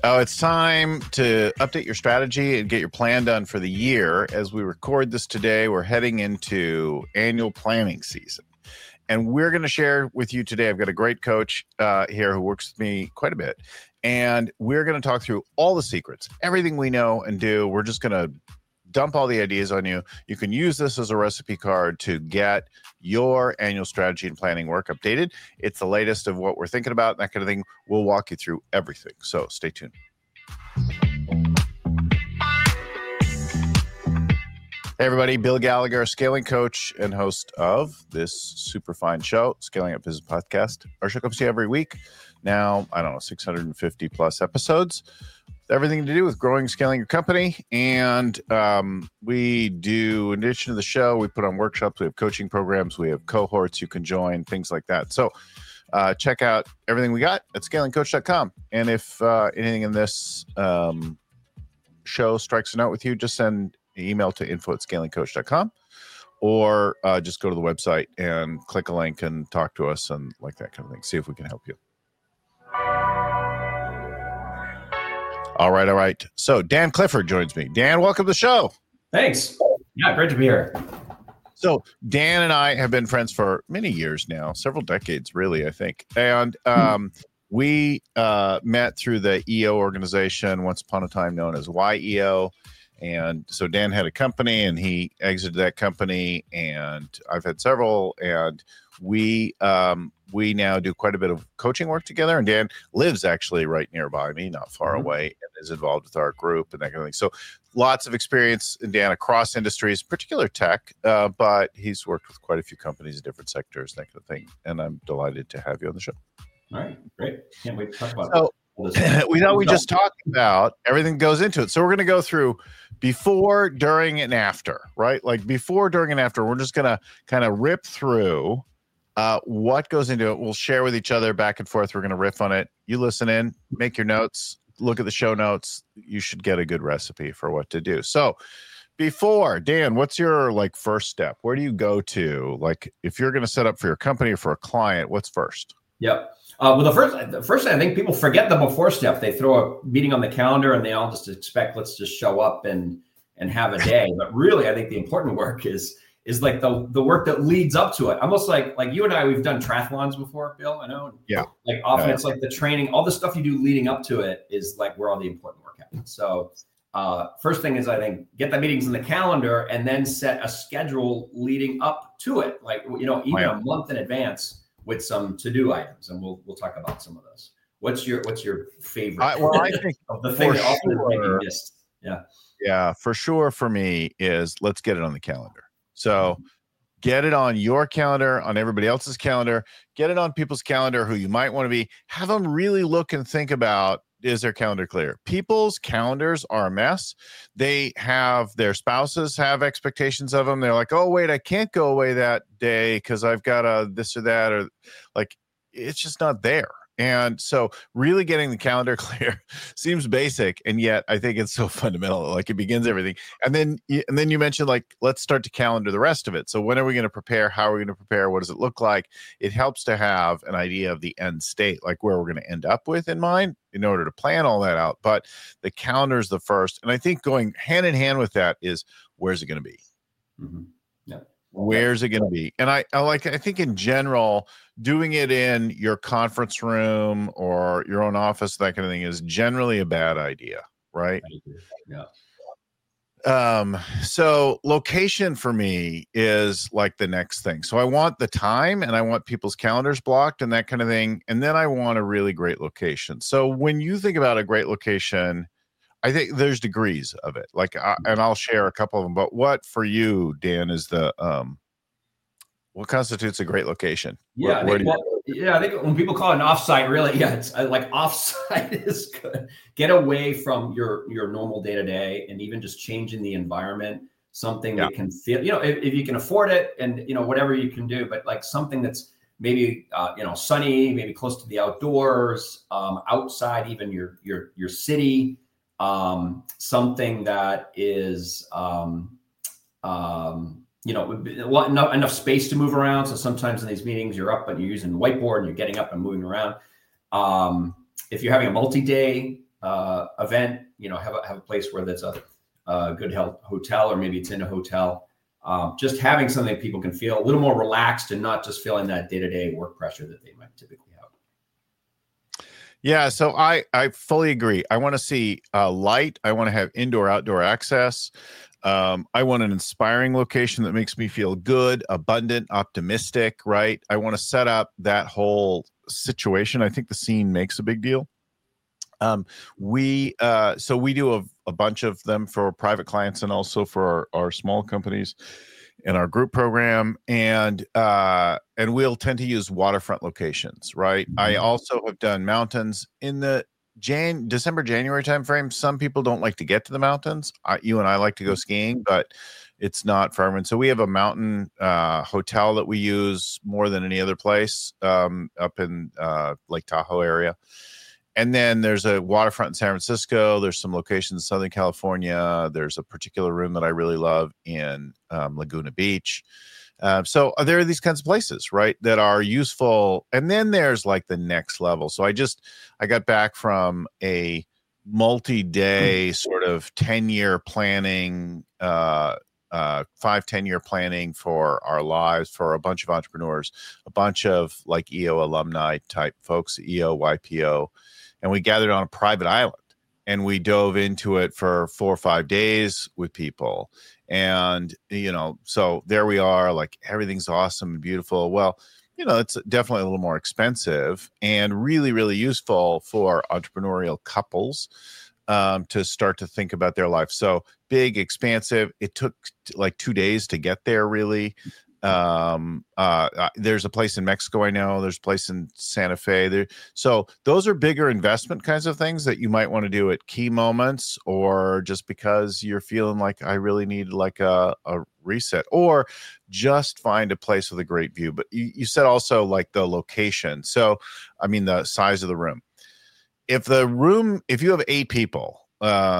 Oh, it's time to update your strategy and get your plan done for the year. As we record this today, we're heading into annual planning season. And we're going to share with you today. I've got a great coach here who works with me quite a bit. And we're going to talk through all the secrets, everything we know and do. We're just going to dump all the ideas on you. You can use this as a recipe card to get your annual strategy and planning work updated. It's the latest of what we're thinking about, that kind of thing. We'll walk you through everything. So stay tuned. Hey everybody, Bill Gallagher, scaling coach and host of this super fine show, Scaling Up Business Podcast. Our show comes to you every week. Now, 650 plus episodes. Everything to do with growing, scaling your company. And we do, in addition to the show, we put on workshops, we have coaching programs, we have cohorts you can join, things like that. So check out everything we got at scalingcoach.com. And if anything in this show strikes a note with you, just send an email to info@scalingcoach.com or just go to the website and click a link and talk to us and like that kind of thing. See if we can help you. All right. So Dan Clifford joins me. Dan, welcome to the show. Thanks. Yeah, great to be here. So Dan and I have been friends for many years now, several decades, really, I think. And we met through the EO organization, once upon a time known as YEO. And so Dan had a company and he exited that company, and I've had several, and we now do quite a bit of coaching work together. And Dan lives actually right nearby me, not far away, and is involved with our group and that kind of thing. So lots of experience in Dan across industries, particular tech, but he's worked with quite a few companies in different sectors, that kind of thing. And I'm delighted to have you on the show. All right, great. Can't wait to talk about it. We just talked about everything that goes into it. So we're going to go through before, during, and after, right? Like before, during, and after. We're just going to kind of rip through what goes into it. We'll share with each other back and forth. We're going to riff on it. You listen in, make your notes, look at the show notes. You should get a good recipe for what to do. So before, Dan, what's your first step? Where do you go to? Like if you're going to set up for your company or for a client, what's first? Yep. Well, the first thing, I think people forget the before step. They throw a meeting on the calendar and they all just expect, let's just show up and have a day. But really, I think the important work is like the work that leads up to it. Almost like you and I, we've done triathlons before, Bill, I know. Yeah. Like often it's like the training, all the stuff you do leading up to it is like where all the important work happens. So first thing is, I think, get the meetings in the calendar and then set a schedule leading up to it. Like, even a month in advance with some to-do items, and we'll talk about some of those. What's your favorite? I think of the thing that often is maybe missed. Yeah, for sure. For me, is let's get it on the calendar. So get it on your calendar, on everybody else's calendar. Get it on people's calendar who you might want to be. Have them really look and think about, is their calendar clear? People's calendars are a mess. They have, their spouses have expectations of them. They're like, oh, wait, I can't go away that day because I've got a this or that, or like, it's just not there. And so really getting the calendar clear seems basic, and yet I think it's so fundamental. Like it begins everything. And then you mentioned, let's start to calendar the rest of it. So when are we going to prepare? How are we going to prepare? What does it look like? It helps to have an idea of the end state, like where we're going to end up with in mind in order to plan all that out. But the calendar is the first. And I think going hand in hand with that is, where's it going to be? Mm-hmm. Yeah. Where's it going to be? And I think in general, doing it in your conference room or your own office, that kind of thing, is generally a bad idea, right? Yeah. So location for me is like the next thing. So I want the time and I want people's calendars blocked and that kind of thing. And then I want a really great location. So when you think about a great location, I think there's degrees of it. And I'll share a couple of them. But what for you, Dan, is the what constitutes a great location? Yeah, I think when people call it an offsite, really, it's like offsite is good. Get away from your normal day to day, and even just changing the environment. Something that can feel, if you can afford it, and whatever you can do, but like something that's maybe sunny, maybe close to the outdoors, outside even your city. Something that is, enough space to move around. So sometimes in these meetings, you're up and you're using the whiteboard and you're getting up and moving around. If you're having a multi-day event, have a place where there's a good hotel, or maybe it's in a hotel. Just having something that people can feel a little more relaxed and not just feeling that day-to-day work pressure that they might typically have. Yeah, so I fully agree. I want to see light. I want to have indoor-outdoor access. I want an inspiring location that makes me feel good, abundant, optimistic, right? I want to set up that whole situation. I think the scene makes a big deal. We do a bunch of them for private clients and also for our small companies in our group program, and we'll tend to use waterfront locations, right? I also have done mountains in the December, January timeframe. Some people don't like to get to the mountains. You and I like to go skiing, but it's not for everyone. So we have a mountain hotel that we use more than any other place up in Lake Tahoe area. And then there's a waterfront in San Francisco. There's some locations in Southern California. There's a particular room that I really love in Laguna Beach. So there are these kinds of places, right, that are useful. And then there's like the next level. So I got back from a multi-day sort of 10-year planning, 5-10 year planning for our lives for a bunch of entrepreneurs, a bunch of like EO alumni type folks, EO, YPO. And we gathered on a private island and we dove into it for 4 or 5 days with people. And, so there we are, like everything's awesome and beautiful. Well, it's definitely a little more expensive and really, really useful for entrepreneurial couples to start to think about their life. So big, expansive. It took like 2 days to get there, really. There's a place in Mexico, I know. There's a place in Santa Fe. So those are bigger investment kinds of things that you might want to do at key moments, or just because you're feeling like I really need like a reset, or just find a place with a great view. But you said also like the location. So, I mean, the size of the room. If you have 8 people,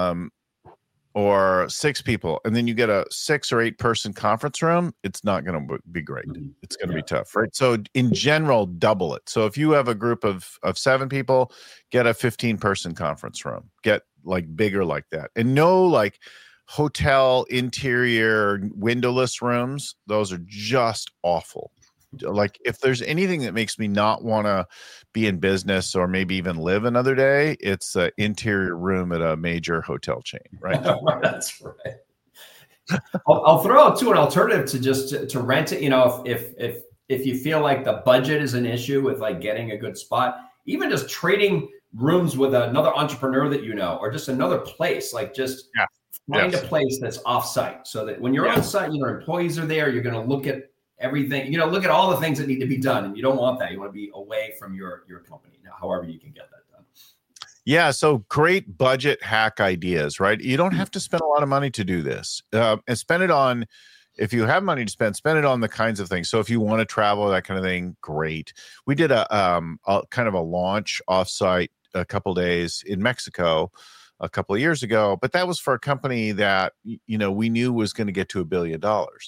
or 6 people, and then you get a 6 or 8 person conference room, it's not going to be great. It's going to be tough, right? So in general, double it. So if you have a group of 7 people, get a 15 person conference room, get like bigger like that. And no like hotel interior windowless rooms. Those are just awful. Like if there's anything that makes me not want to be in business or maybe even live another day, it's an interior room at a major hotel chain, right? That's right. I'll throw out too an alternative to just to rent it. If you feel like the budget is an issue with like getting a good spot, even just trading rooms with another entrepreneur that or just another place, like just find a place that's offsite, so that when you're on site, your employees are there. You're going to look at everything, look at all the things that need to be done, and you don't want that. You want to be away from your company, however you can get that done. Yeah, so great budget hack ideas, right? You don't have to spend a lot of money to do this, and spend it on. If you have money to spend it on the kinds of things. So if you want to travel, that kind of thing, great. We did a kind of a launch offsite a couple days in Mexico a couple of years ago, but that was for a company that we knew was going to get to $1 billion.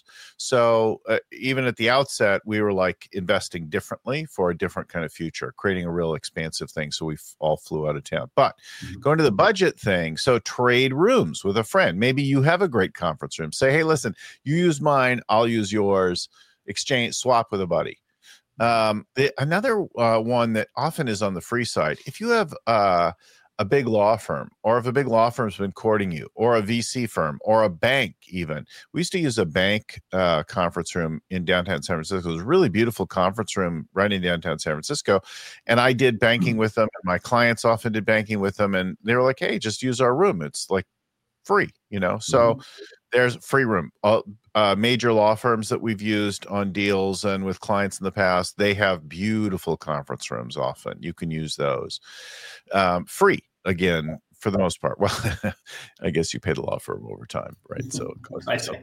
So even at the outset, we were like investing differently for a different kind of future, creating a real expansive thing. So we all flew out of town. But going to the budget thing, so trade rooms with a friend. Maybe you have a great conference room. Say, hey, listen, you use mine, I'll use yours. Swap with a buddy. Another one that often is on the free side, if you have a big law firm, or if a big law firm's been courting you, or a VC firm, or a bank even. We used to use a bank conference room in downtown San Francisco. It was a really beautiful conference room right in downtown San Francisco. And I did banking with them, and my clients often did banking with them. And they were like, hey, just use our room. It's like free, So there's free room. Major law firms that we've used on deals and with clients in the past, they have beautiful conference rooms often. You can use those. Free. Again, for the most part. Well, I guess you pay the law firm over time, right? So it costs something.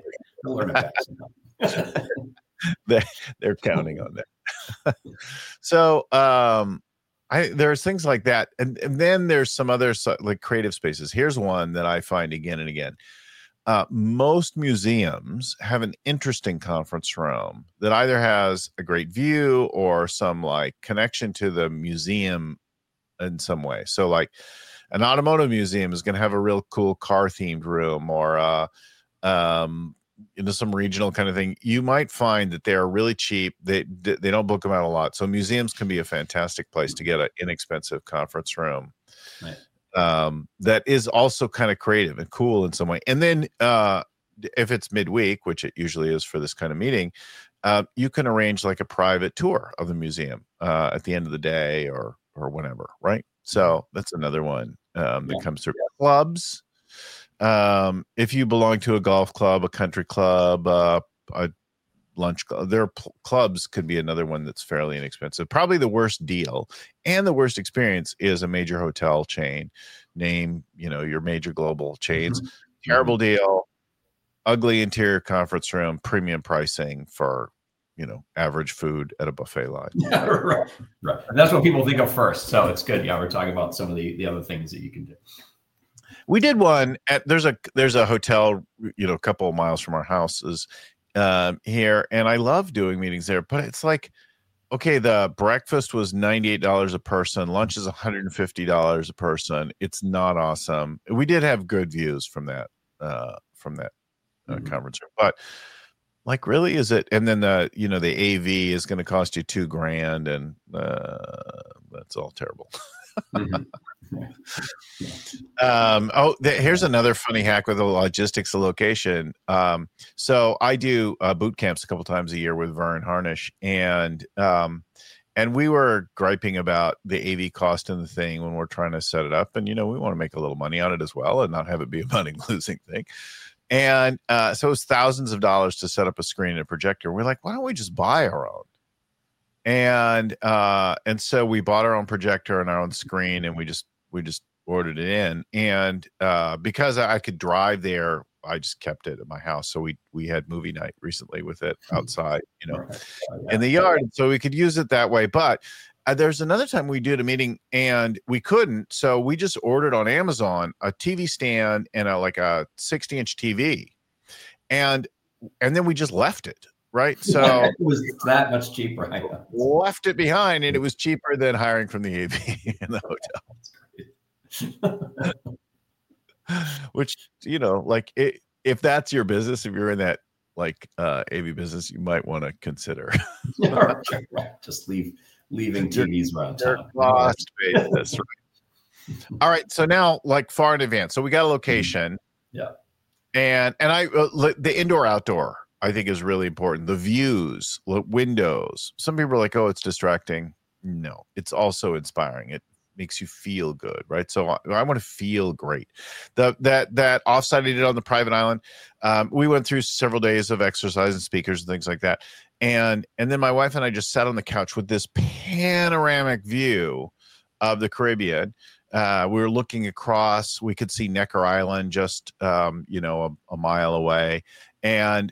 They're counting on that. So there's things like that, and then there's some other like creative spaces. Here's one that I find again and again. Most museums have an interesting conference room that either has a great view or some like connection to the museum in some way. So like An automotive museum is going to have a real cool car themed room, or some regional kind of thing. You might find that they are really cheap. They don't book them out a lot. So museums can be a fantastic place to get an inexpensive conference room. Right. That is also kind of creative and cool in some way. And then if it's midweek, which it usually is for this kind of meeting, you can arrange like a private tour of the museum at the end of the day or whenever, right? So that's another one that comes through. Clubs. If you belong to a golf club, a country club, a lunch club, clubs could be another one that's fairly inexpensive. Probably the worst deal and the worst experience is a major hotel chain. Name, your major global chains. Mm-hmm. Terrible deal. Ugly interior conference room, premium pricing for, average food at a buffet line. Yeah, right. And that's what people think of first. So it's good. Yeah, we're talking about some of the other things that you can do. We did one there's a hotel, a couple of miles from our houses here, and I love doing meetings there. But it's like, okay, the breakfast was $98 a person, lunch is $150 a person. It's not awesome. We did have good views from that conference room, but like, really, is it? And then the AV is going to cost you $2,000, and that's all terrible. Here's another funny hack with the logistics of location. So I do boot camps a couple times a year with Vern Harnish, and we were griping about the AV cost and the thing when we're trying to set it up, and we want to make a little money on it as well and not have it be a money losing thing. And so it was thousands of dollars to set up a screen and a projector. We're like, why don't we just buy our own? And so we bought our own projector and our own screen, and we just ordered it in. And because I could drive there, I just kept it at my house. So we had movie night recently with it outside, in the yard, so we could use it that way. But there's another time we did a meeting and we couldn't, so we just ordered on Amazon a TV stand and a 60-inch TV, and then we just left it. Right. So it was that much cheaper. Left it behind, and it was cheaper than hiring from the AV in the hotel. Which, if that's your business, if you're in that AV business, you might want to consider. Just leaving TVs around town. Cost basis, right. All right. So now, far in advance. So we got a location. Yeah. And the indoor outdoor, I think, is really important. The views, windows. Some people are like, oh, it's distracting. No, it's also inspiring. It makes you feel good, right? So I want to feel great. That offsite I did on the private island, we went through several days of exercise and speakers and things like that. And then my wife and I just sat on the couch with this panoramic view of the Caribbean. We were looking across. We could see Necker Island just, a mile away. And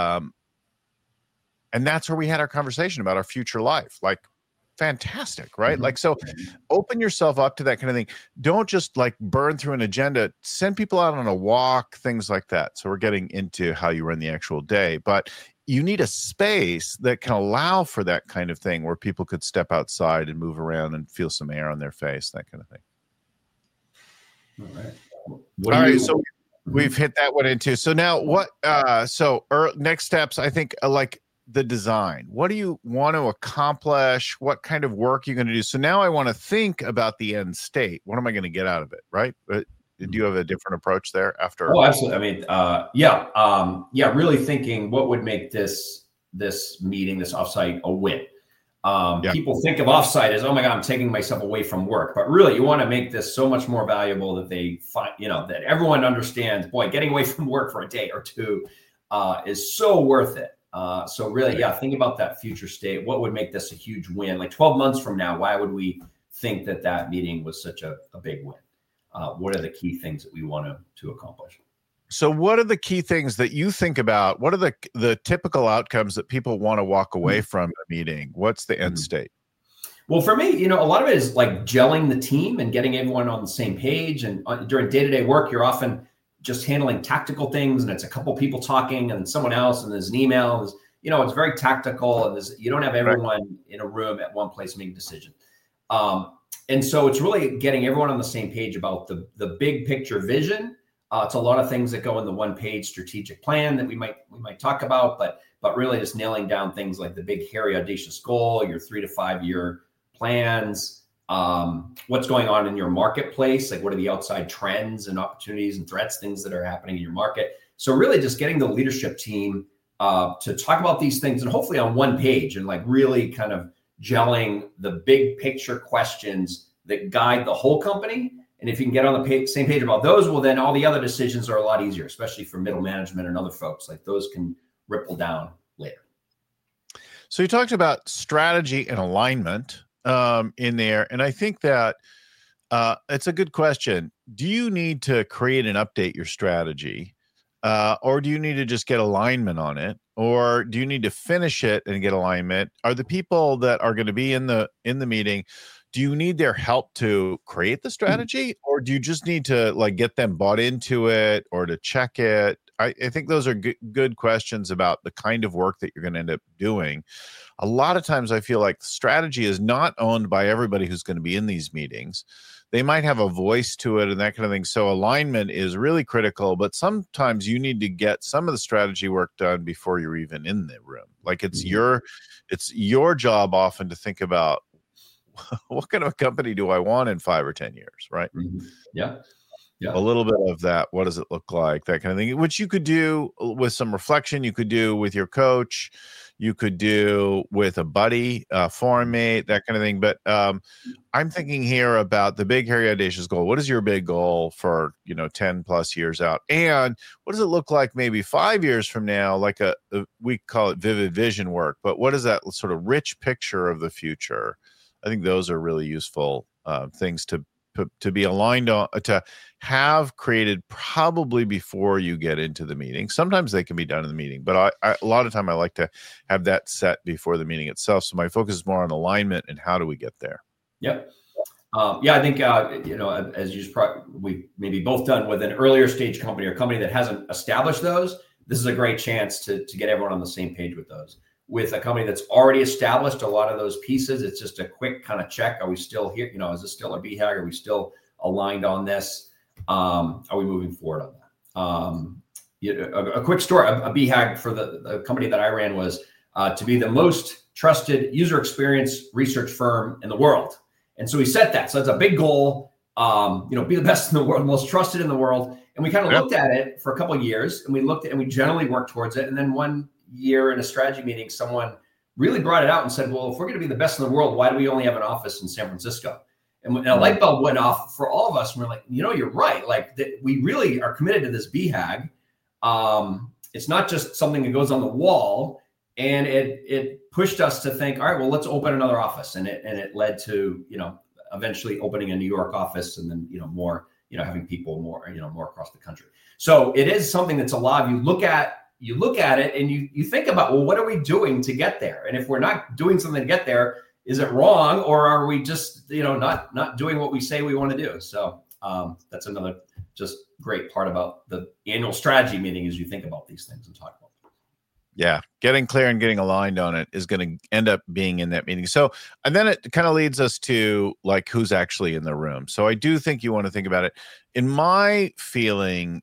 that's where we had our conversation about our future life. Fantastic, right? Mm-hmm. So open yourself up to that kind of thing. Don't just burn through an agenda. Send people out on a walk, things like that. So we're getting into how you run the actual day, but you need a space that can allow for that kind of thing, where people could step outside and move around and feel some air on their face, that kind of thing. All right. So we've hit that one into. So now what, next steps, I think, the design. What do you want to accomplish? What kind of work are you going to do? So now I want to think about the end state. What am I going to get out of it? Right. Do you have a different approach there after? Oh, absolutely. I mean, really thinking what would make this meeting, this offsite, a win. People think of offsite as, oh my God, I'm taking myself away from work. But really, you want to make this so much more valuable that they find, that everyone understands, boy, getting away from work for a day or two is so worth it. So really, think about that future state. What would make this a huge win? 12 months from now, why would we think that meeting was such a big win? What are the key things that we want to accomplish? So what are the key things that you think about? What are the typical outcomes that people want to walk away from a meeting? What's the end state? Well, for me, a lot of it is gelling the team and getting everyone on the same page. And during day-to-day work, you're often just handling tactical things, and it's a couple people talking and someone else, and there's an email. It's very tactical, and you don't have everyone in a room at one place making a decision. And so it's really getting everyone on the same page about the big picture vision. It's a lot of things that go in the one-page strategic plan that we might talk about, but really just nailing down things like the big, hairy, audacious goal, your 3 to 5 year plans, what's going on in your marketplace, like what are the outside trends and opportunities and threats, things that are happening in your market. So really just getting the leadership team to talk about these things and hopefully on one page and like really kind of gelling the big picture questions that guide the whole company. And if you can get on the same page about those, well, then all the other decisions are a lot easier, especially for middle management and other folks. Like those can ripple down later. So you talked about strategy and alignment in there. And I think that it's a good question. Do you need to create and update your strategy? Or do you need to just get alignment on it? Or do you need to finish it and get alignment? Are the people that are going to be in the meeting, do you need their help to create the strategy? Or do you just need to like get them bought into it or to check it? I think those are good questions about the kind of work that you're going to end up doing. A lot of times I feel like strategy is not owned by everybody who's going to be in these meetings. They might have a voice to it and that kind of thing. So alignment is really critical, but sometimes you need to get some of the strategy work done before you're even in the room. Like it's your job often to think about what kind of a company do I want in 5 or 10 years, right? Mm-hmm. Yeah. Yeah. A little bit of that. What does it look like? That kind of thing, which you could do with some reflection. You could do with your coach. You could do with a buddy, foreign mate, that kind of thing. But I'm thinking here about the big, hairy, audacious goal. What is your big goal for, 10 plus years out? And what does it look like maybe 5 years from now? Like we call it vivid vision work, but what is that sort of rich picture of the future? I think those are really useful things to be aligned on, to have created probably before you get into the meeting. Sometimes they can be done in the meeting, but a lot of time I like to have that set before the meeting itself. So my focus is more on alignment and how do we get there? Yep. I think, as we've maybe both done with an earlier stage company or company that hasn't established those, this is a great chance to get everyone on the same page with those. With a company that's already established a lot of those pieces, it's just a quick kind of check. Are we still here? Is this still a BHAG? Are we still aligned on this? Are we moving forward on that? A quick story, a BHAG for the company that I ran was to be the most trusted user experience research firm in the world. And so we set that. So it's a big goal, be the best in the world, most trusted in the world. And we kind of looked at it for a couple of years and we generally worked towards it. And then one year in a strategy meeting, someone really brought it out and said, well, if we're going to be the best in the world, why do we only have an office in San Francisco? And a light bulb went off for all of us. And we're like, you're right. Like we really are committed to this BHAG. It's not just something that goes on the wall. And it pushed us to think, all right, well, let's open another office. And it led to, eventually opening a New York office and then, more, having people more across the country. So it is something that's alive. You look at it and you think about, well, what are we doing to get there? And if we're not doing something to get there, is it wrong? Or are we just, not doing what we say we want to do? So that's another just great part about the annual strategy meeting as you think about these things and talk about them. Yeah. Getting clear and getting aligned on it is going to end up being in that meeting. So, and then it kind of leads us to like, who's actually in the room. So I do think you want to think about it. In my feeling,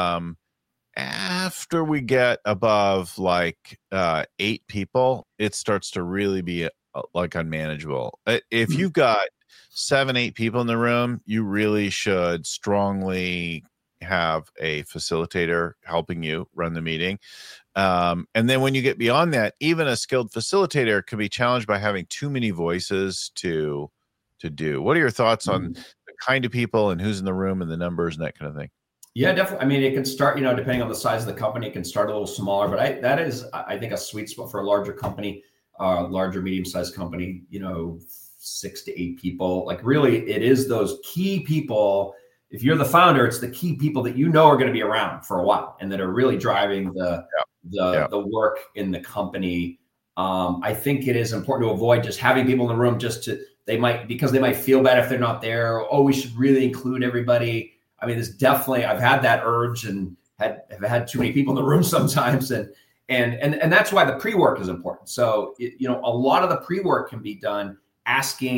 after we get above like 8 people, it starts to really be like unmanageable. If you've got 7, 8 people in the room, you really should strongly have a facilitator helping you run the meeting. And then when you get beyond that, even a skilled facilitator can be challenged by having too many voices to do. What are your thoughts on the kind of people and who's in the room and the numbers and that kind of thing? Yeah, definitely. I mean, it can start, depending on the size of the company, it can start a little smaller, but that is, I think, a sweet spot for a larger company, larger, medium-sized company, 6 to 8 people. Like really, it is those key people. If you're the founder, it's the key people that are going to be around for a while and that are really driving the work in the company. I think it is important to avoid just having people in the room because they might feel bad if they're not there. Oh, we should really include everybody. I mean, there's definitely, I've had that urge and have had too many people in the room sometimes. And that's why the pre-work is important. So, a lot of the pre-work can be done asking,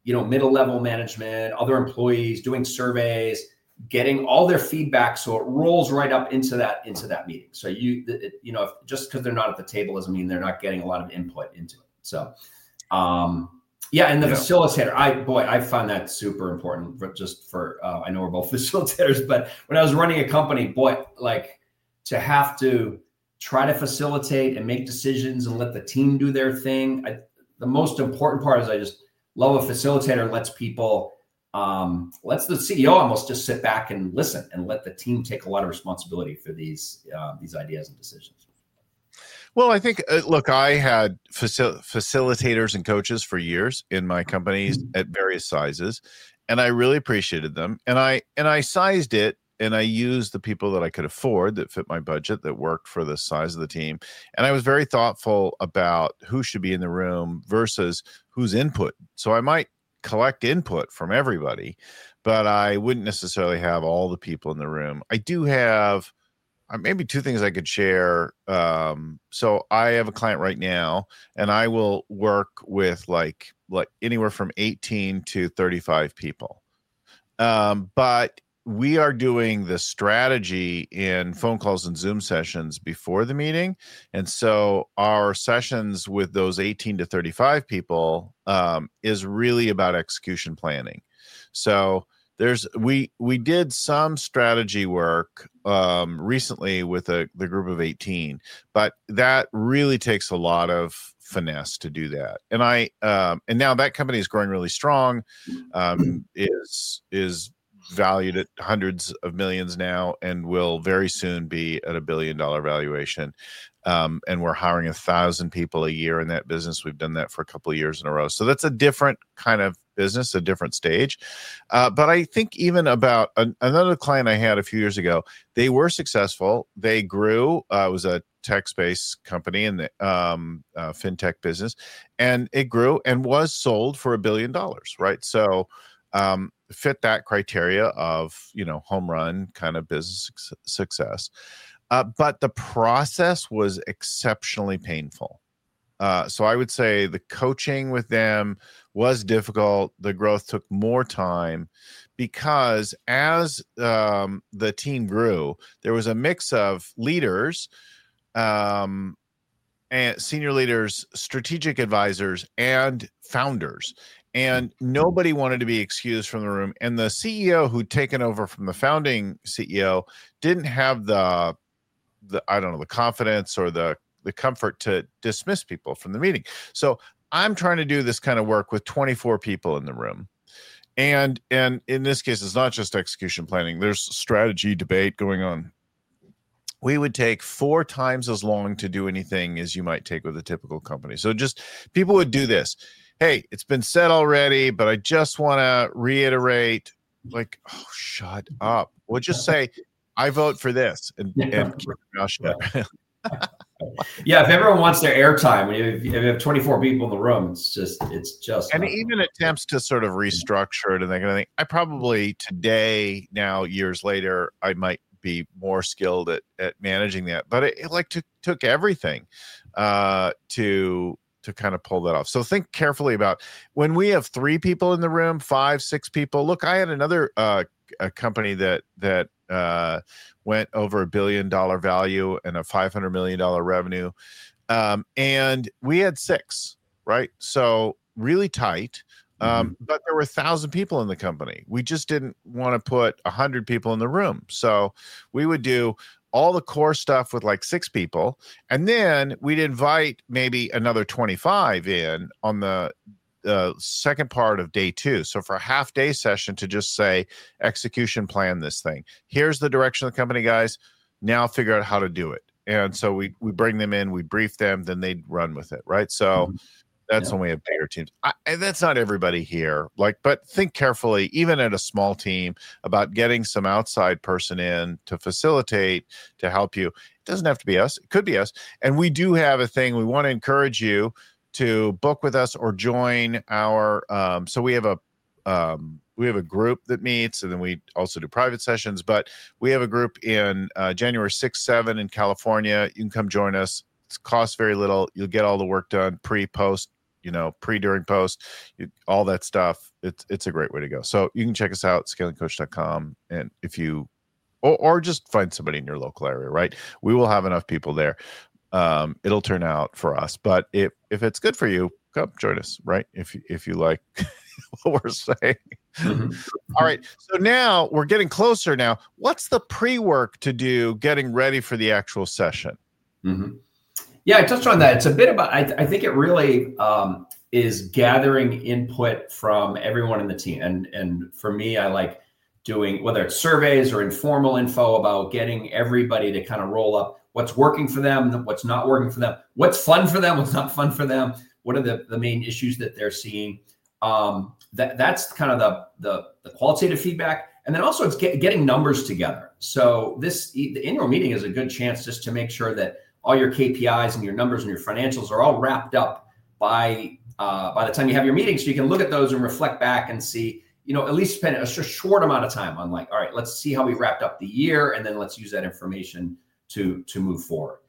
middle level management, other employees, doing surveys, getting all their feedback, so it rolls right up into that meeting. So just because they're not at the table doesn't mean they're not getting a lot of input into it. So and the facilitator, I found that super important. I know we're both facilitators, but when I was running a company, to have to try to facilitate and make decisions and let the team do their thing. The most important part is I just love a facilitator lets the CEO almost just sit back and listen and let the team take a lot of responsibility for these ideas and decisions. Well, I think, look, I had facilitators and coaches for years in my companies at various sizes, and I really appreciated them. And I sized it, and I used the people that I could afford that fit my budget, that worked for the size of the team. And I was very thoughtful about who should be in the room versus whose input. So I might collect input from everybody, but I wouldn't necessarily have all the people in the room. I do have maybe two things I could share. So I have a client right now, and I will work with like anywhere from 18 to 35 people. But we are doing the strategy in phone calls and Zoom sessions before the meeting. And so our sessions with those 18 to 35 people is really about execution planning. So we did some strategy work recently with the group of 18, but that really takes a lot of finesse to do that. And now that company is growing really strong, is valued at hundreds of millions now, and will very soon be at $1 billion valuation. And we're hiring 1,000 people a year in that business. We've done that for a couple of years in a row. So that's a different kind of business, a different stage. But I think even about another client I had a few years ago, they were successful. They grew. It was a tech space company in the fintech business, and it grew and was sold for $1 billion, right? So fit that criteria of, home run kind of business success. But the process was exceptionally painful. So I would say the coaching with them was difficult. The growth took more time because as the team grew, there was a mix of leaders, and senior leaders, strategic advisors, and founders. And nobody wanted to be excused from the room. And the CEO who'd taken over from the founding CEO didn't have the confidence or the comfort to dismiss people from the meeting. So I'm trying to do this kind of work with 24 people in the room. And in this case, it's not just execution planning. There's strategy debate going on. We would take 4 times as long to do anything as you might take with a typical company. So just people would do this. Hey, it's been said already, but I just want to reiterate, shut up. We'll just say, I vote for this and keep your mouth shut. Yeah, if everyone wants their airtime, if you have 24 people in the room, it's just. And even attempts to sort of restructure it and that kind of thing. I probably today, now years later, I might be more skilled at managing that, but it took everything to kind of pull that off. So think carefully about when we have 3 people in the room, 5, 6 people. Look, I had another a company that went over $1 billion value and a $500 million revenue. And we had 6, right? So really tight. But there were 1,000 people in the company. We just didn't want to put 100 people in the room. So we would do all the core stuff with 6 people. And then we'd invite maybe another 25 in on the second part of day 2. So for a half day session to just say, execution plan this thing. Here's the direction of the company, guys. Now figure out how to do it. And so we bring them in, we brief them, then they'd run with it, right? So that's when we have bigger teams. And that's not everybody here. But think carefully, even at a small team, about getting some outside person in to facilitate, to help you. It doesn't have to be us. It could be us. And we do have a thing. We want to encourage you to book with us or join our. So we have a group that meets, and then we also do private sessions. But we have a group in January 6, 7 in California. You can come join us. It costs very little. You'll get all the work done pre, post. pre, during, post, all that stuff. It's a great way to go. So you can check us out, scalingcoach.com. And if you, or just find somebody in your local area, right? We will have enough people there. It'll turn out for us, but if it's good for you, come join us, right? If you like what we're saying. Mm-hmm. All right. So now we're getting closer now. What's the pre-work to do getting ready for the actual session? Mm-hmm. Yeah, I touched on that. It's a bit about, I think it really is gathering input from everyone in the team. And for me, I like doing, whether it's surveys or informal info, about getting everybody to kind of roll up what's working for them, what's not working for them, what's fun for them, what's not fun for them, what are the main issues that they're seeing. That's kind of the qualitative feedback. And then also it's getting numbers together. So the annual meeting is a good chance just to make sure that all your KPIs and your numbers and your financials are all wrapped up by the time you have your meeting. So you can look at those and reflect back and see, at least spend a short amount of time on all right, let's see how we wrapped up the year. And then let's use that information to move forward.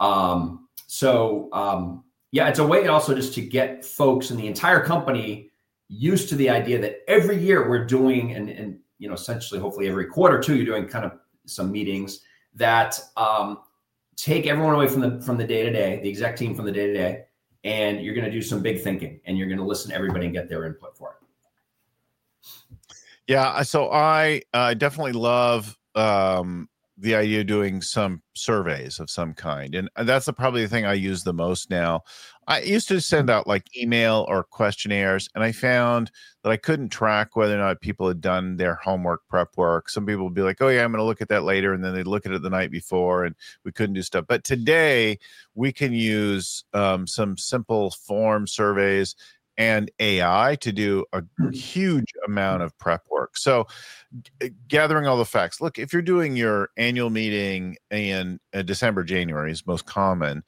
It's a way also just to get folks in the entire company used to the idea that every year we're doing, and essentially hopefully every quarter too, you're doing kind of some meetings that take everyone away from the day-to-day, the exec team from the day-to-day, and you're going to do some big thinking, and you're going to listen to everybody and get their input for it. Yeah, so I definitely love the idea of doing some surveys of some kind. And that's probably the thing I use the most now. I used to send out like email or questionnaires, and I found that I couldn't track whether or not people had done their homework, prep work. Some people would be like, oh yeah, I'm going to look at that later. And then they'd look at it the night before, and we couldn't do stuff. But today we can use some simple form surveys and AI to do a huge amount of prep work. So gathering all the facts. Look, if you're doing your annual meeting in December, January is most common,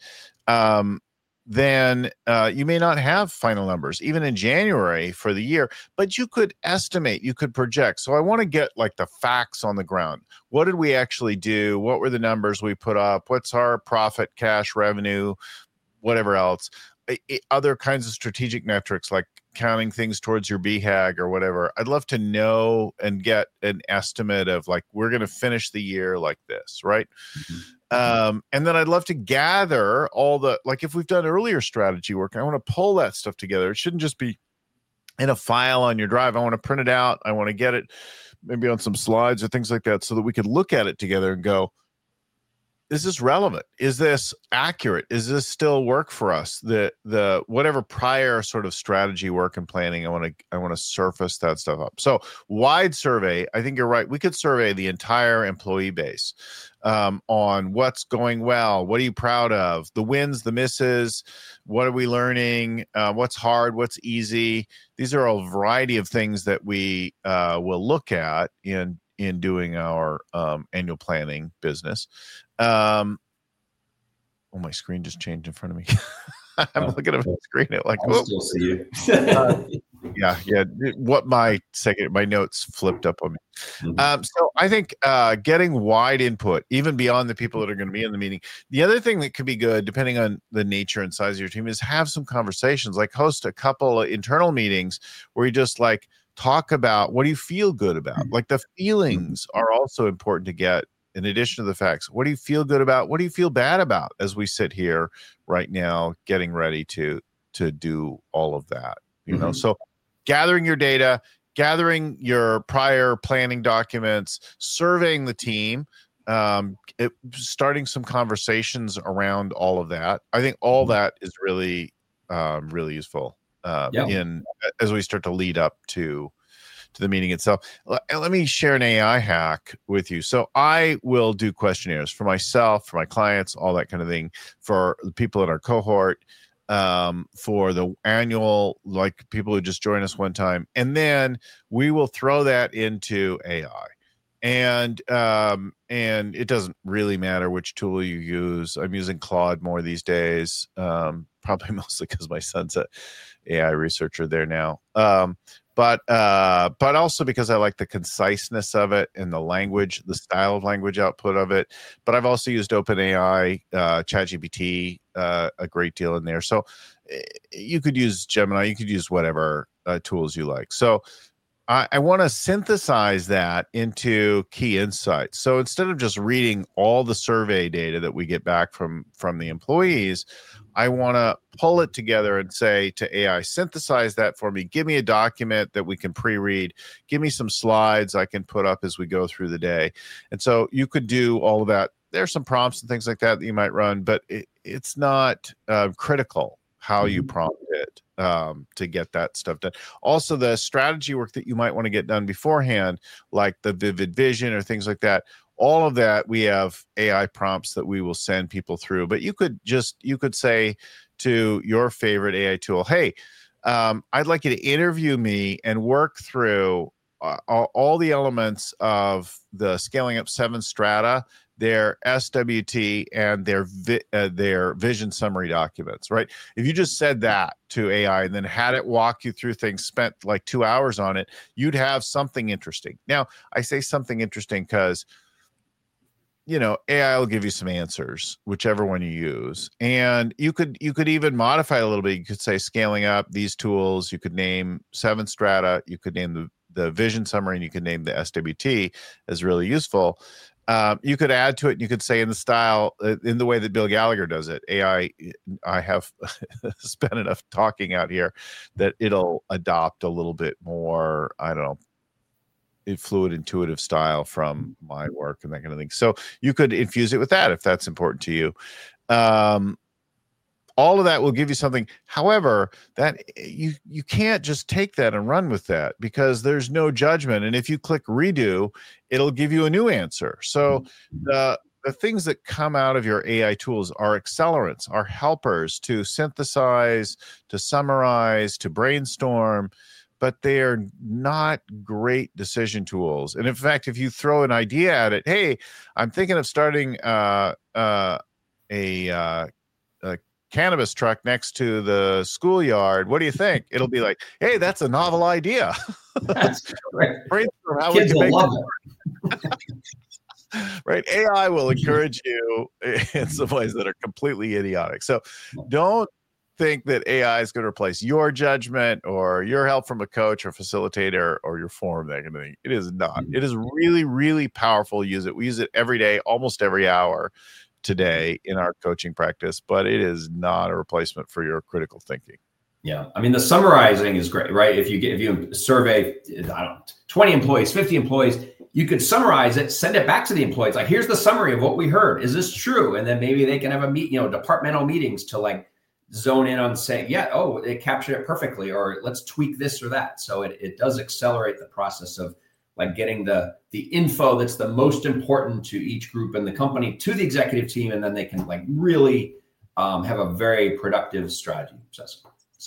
then you may not have final numbers even in January for the year, but you could estimate, you could project. So I want to get like the facts on the ground. What did we actually do? What were the numbers we put up? What's our profit, cash, revenue, whatever else? Other kinds of strategic metrics like counting things towards your BHAG or whatever. I'd love to know and get an estimate of like, we're going to finish the year like this, right? Mm-hmm. And then I'd love to gather all like if we've done earlier strategy work, I want to pull that stuff together. It shouldn't just be in a file on your drive. I want to print it out. I want to get it maybe on some slides or things like that so that we could look at it together and go, is this relevant? Is this accurate? Is this still work for us? The whatever prior sort of strategy work and planning, I want to surface that stuff up. So wide survey, I think you're right. We could survey the entire employee base on what's going well. What are you proud of? The wins, the misses. What are we learning? What's hard? What's easy? These are a variety of things that we will look at in doing our annual planning business. Oh, my screen just changed in front of me. I'm looking at my screen at like, I still see you. Yeah. What my notes flipped up on me. Mm-hmm. So I think getting wide input, even beyond the people that are going to be in the meeting. The other thing that could be good, depending on the nature and size of your team, is have some conversations, like host a couple of internal meetings where you just like talk about what do you feel good about. Like the feelings are also important to get. In addition to the facts, what do you feel good about? What do you feel bad about as we sit here right now, getting ready to do all of that? So gathering your data, gathering your prior planning documents, surveying the team, starting some conversations around all of that. I think all that is really, really useful as we start to lead up to the meeting itself. Let me share an AI hack with you. So I will do questionnaires for myself, for my clients, all that kind of thing, for the people in our cohort, for the annual, like people who just joined us one time. And then we will throw that into AI. And it doesn't really matter which tool you use. I'm using Claude more these days, probably mostly because my son's an AI researcher there now. but also because I like the conciseness of it and the language, the style of language output of it. But I've also used OpenAI, ChatGPT, a great deal in there. So you could use Gemini, you could use whatever tools you like. So I want to synthesize that into key insights. So instead of just reading all the survey data that we get back from the employees, I want to pull it together and say to AI, synthesize that for me. Give me a document that we can pre-read. Give me some slides I can put up as we go through the day. And so you could do all of that. There's some prompts and things like that you might run, but it's not critical how you prompt it to get that stuff done. Also, the strategy work that you might want to get done beforehand, like the vivid vision or things like that, all of that, we have AI prompts that we will send people through. But you could say to your favorite AI tool, hey, I'd like you to interview me and work through all the elements of the Scaling Up 7 strata, their SWT, and their vision summary documents, right? If you just said that to AI and then had it walk you through things, spent like 2 hours on it, you'd have something interesting. Now, I say something interesting because, AI will give you some answers, whichever one you use. And you could even modify it a little bit. You could say scaling up these tools. You could name 7 strata. You could name the vision summary, and you could name the SWT as really useful. You could add to it, and you could say in the way that Bill Gallagher does it. AI, I have spent enough talking out here that it'll adopt a little bit more, I don't know, fluid, intuitive style from my work and that kind of thing. So you could infuse it with that if that's important to you. All of that will give you something. However, that you can't just take that and run with that because there's no judgment. And if you click redo, it'll give you a new answer. So the things that come out of your AI tools are accelerants, are helpers to synthesize, to summarize, to brainstorm, but they are not great decision tools. And in fact, if you throw an idea at it, hey, I'm thinking of starting a cannabis truck next to the schoolyard. What do you think? It'll be like, hey, that's a novel idea. That's great. How Kids will love it. Right? AI will encourage you in some ways that are completely idiotic. So don't think that AI is going to replace your judgment or your help from a coach or facilitator or your forum, that kind of thing. It is not. It is really, really powerful. Use it. We use it every day, almost every hour today in our coaching practice, but it is not a replacement for your critical thinking. Yeah. I mean, the summarizing is great, right? If you survey, 20 employees, 50 employees, you could summarize it, send it back to the employees. Like, here's the summary of what we heard. Is this true? And then maybe they can have a departmental meetings to like zone in on saying, yeah, oh, it captured it perfectly, or let's tweak this or that. So it does accelerate the process of like getting the info that's the most important to each group in the company to the executive team, and then they can like really have a very productive strategy session.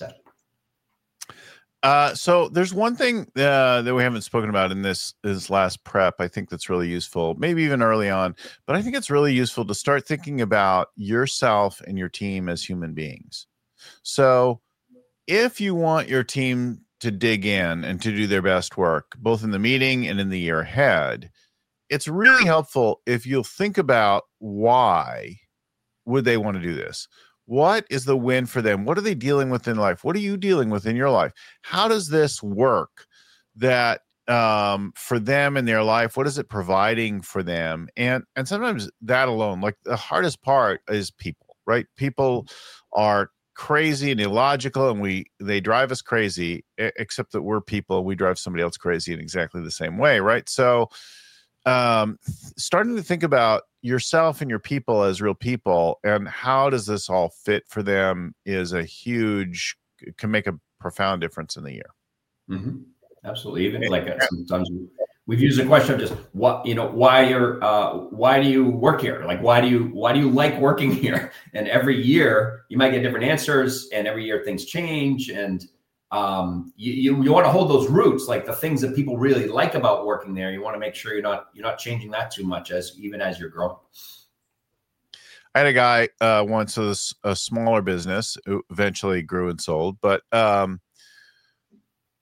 So there's one thing that we haven't spoken about in this last prep. I think that's really useful, maybe even early on, but I think it's really useful to start thinking about yourself and your team as human beings. So if you want your team to dig in and to do their best work, both in the meeting and in the year ahead, it's really helpful if you'll think about why would they want to do this? What is the win for them? What are they dealing with in life? What are you dealing with in your life? How does this work that for them in their life? What is it providing for them? And sometimes that alone, like the hardest part is people, right? People are crazy and illogical, and they drive us crazy, except that we're people. We drive somebody else crazy in exactly the same way, right? So starting to think about yourself and your people as real people and how does this all fit for them can make a profound difference in the year. Mm-hmm. Absolutely. Even like sometimes we've used the question of just why do you work here? Like, why do you like working here? And every year you might get different answers, and every year things change. And you want to hold those roots, like the things that people really like about working there. You want to make sure you're not changing that too much even as you're growing. I had a guy once, a smaller business, who eventually grew and sold, but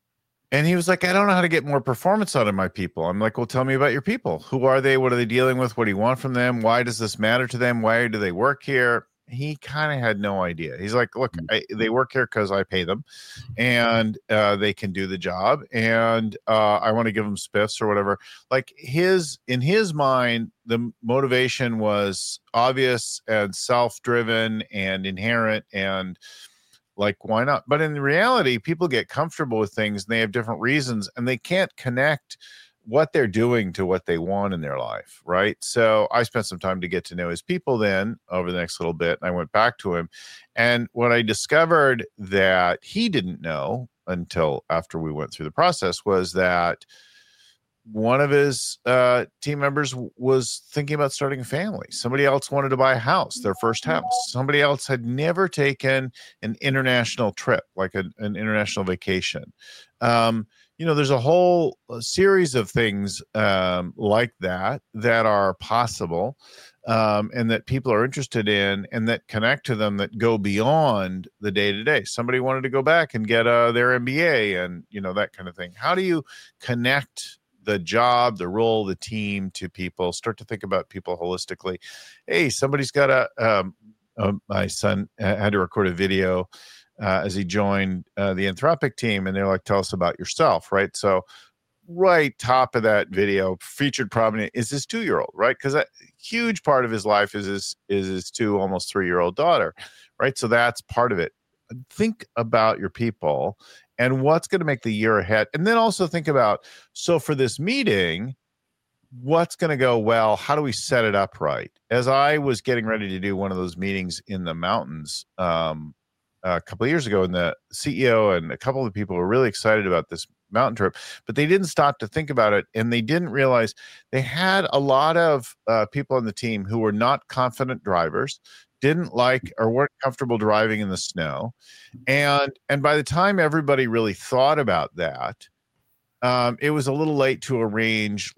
And he was like, I don't know how to get more performance out of my people. I'm like, well, tell me about your people. Who are they? What are they dealing with? What do you want from them? Why does this matter to them? Why do they work here? He kind of had no idea. He's like, look, they work here because I pay them, and they can do the job, and I want to give them spiffs or whatever. Like in his mind, the motivation was obvious and self-driven and inherent, and like, why not? But in reality, people get comfortable with things and they have different reasons, and they can't connect what they're doing to what they want in their life, right? So I spent some time to get to know his people then over the next little bit, and I went back to him. And what I discovered that he didn't know until after we went through the process was that one of his team members was thinking about starting a family. Somebody else wanted to buy a house, their first house. Somebody else had never taken an international trip, like an international vacation. There's a whole series of things like that are possible, and that people are interested in, and that connect to them, that go beyond the day-to-day. Somebody wanted to go back and get their MBA and, that kind of thing. How do you connect the job, the role, the team to people? Start to think about people holistically. Hey, somebody's got my son had to record a video as he joined the Anthropic team, and they're like, tell us about yourself, right? So right top of that video, featured prominent, is his 2-year-old, right? Because a huge part of his life is his 2, almost 3-year-old daughter, right? So that's part of it. Think about your people and what's going to make the year ahead. And then also think about, so for this meeting, what's going to go well? How do we set it up right? As I was getting ready to do one of those meetings in the mountains a couple of years ago, and the CEO and a couple of people were really excited about this mountain trip, but they didn't stop to think about it. And they didn't realize they had a lot of people on the team who were not confident drivers, didn't like or weren't comfortable driving in the snow. And by the time everybody really thought about that, it was a little late to arrange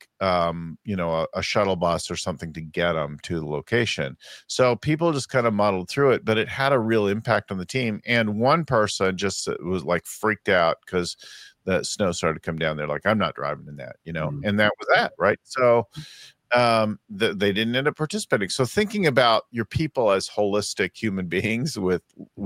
a shuttle bus or something to get them to the location. So people just kind of muddled through it, but it had a real impact on the team. And one person just was like freaked out because the snow started to come down. They're like, I'm not driving in that, and that was that, right? So they didn't end up participating. So thinking about your people as holistic human beings with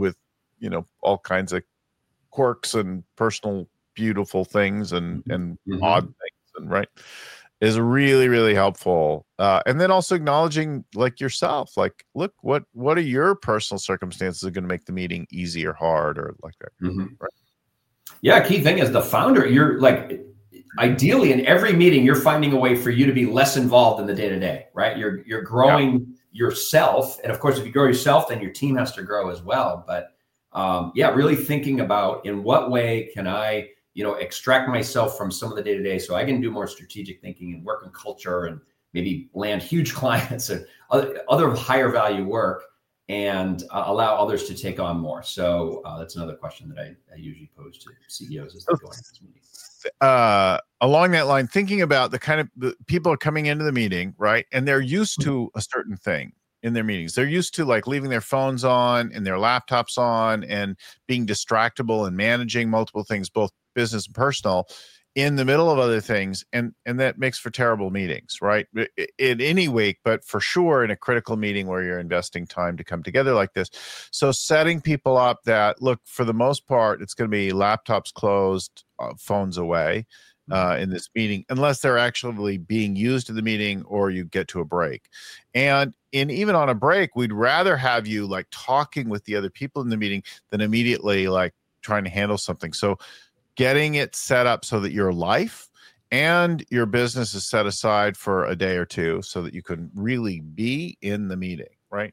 all kinds of quirks and personal beautiful things and odd things, and right, is really, really helpful. And then also acknowledging like yourself, like, look, what are your personal circumstances that are going to make the meeting easy or hard or like that, right? Yeah, key thing is the founder, you're like, ideally in every meeting, you're finding a way for you to be less involved in the day-to-day, right? You're growing yourself. And of course, if you grow yourself, then your team has to grow as well. But really thinking about in what way can I, extract myself from some of the day-to-day so I can do more strategic thinking and work on culture and maybe land huge clients and other higher value work, and allow others to take on more. So that's another question that I usually pose to CEOs as they go into this meeting. Along that line, thinking about the people are coming into the meeting, right? And they're used to a certain thing in their meetings. They're used to like leaving their phones on and their laptops on and being distractible and managing multiple things, both business and personal, in the middle of other things. And that makes for terrible meetings, right? In any week, but for sure in a critical meeting where you're investing time to come together like this. So setting people up that, look, for the most part, it's going to be laptops closed, phones away in this meeting, unless they're actually being used in the meeting or you get to a break. And even on a break, we'd rather have you like talking with the other people in the meeting than immediately like trying to handle something. So getting it set up so that your life and your business is set aside for a day or two so that you can really be in the meeting, right?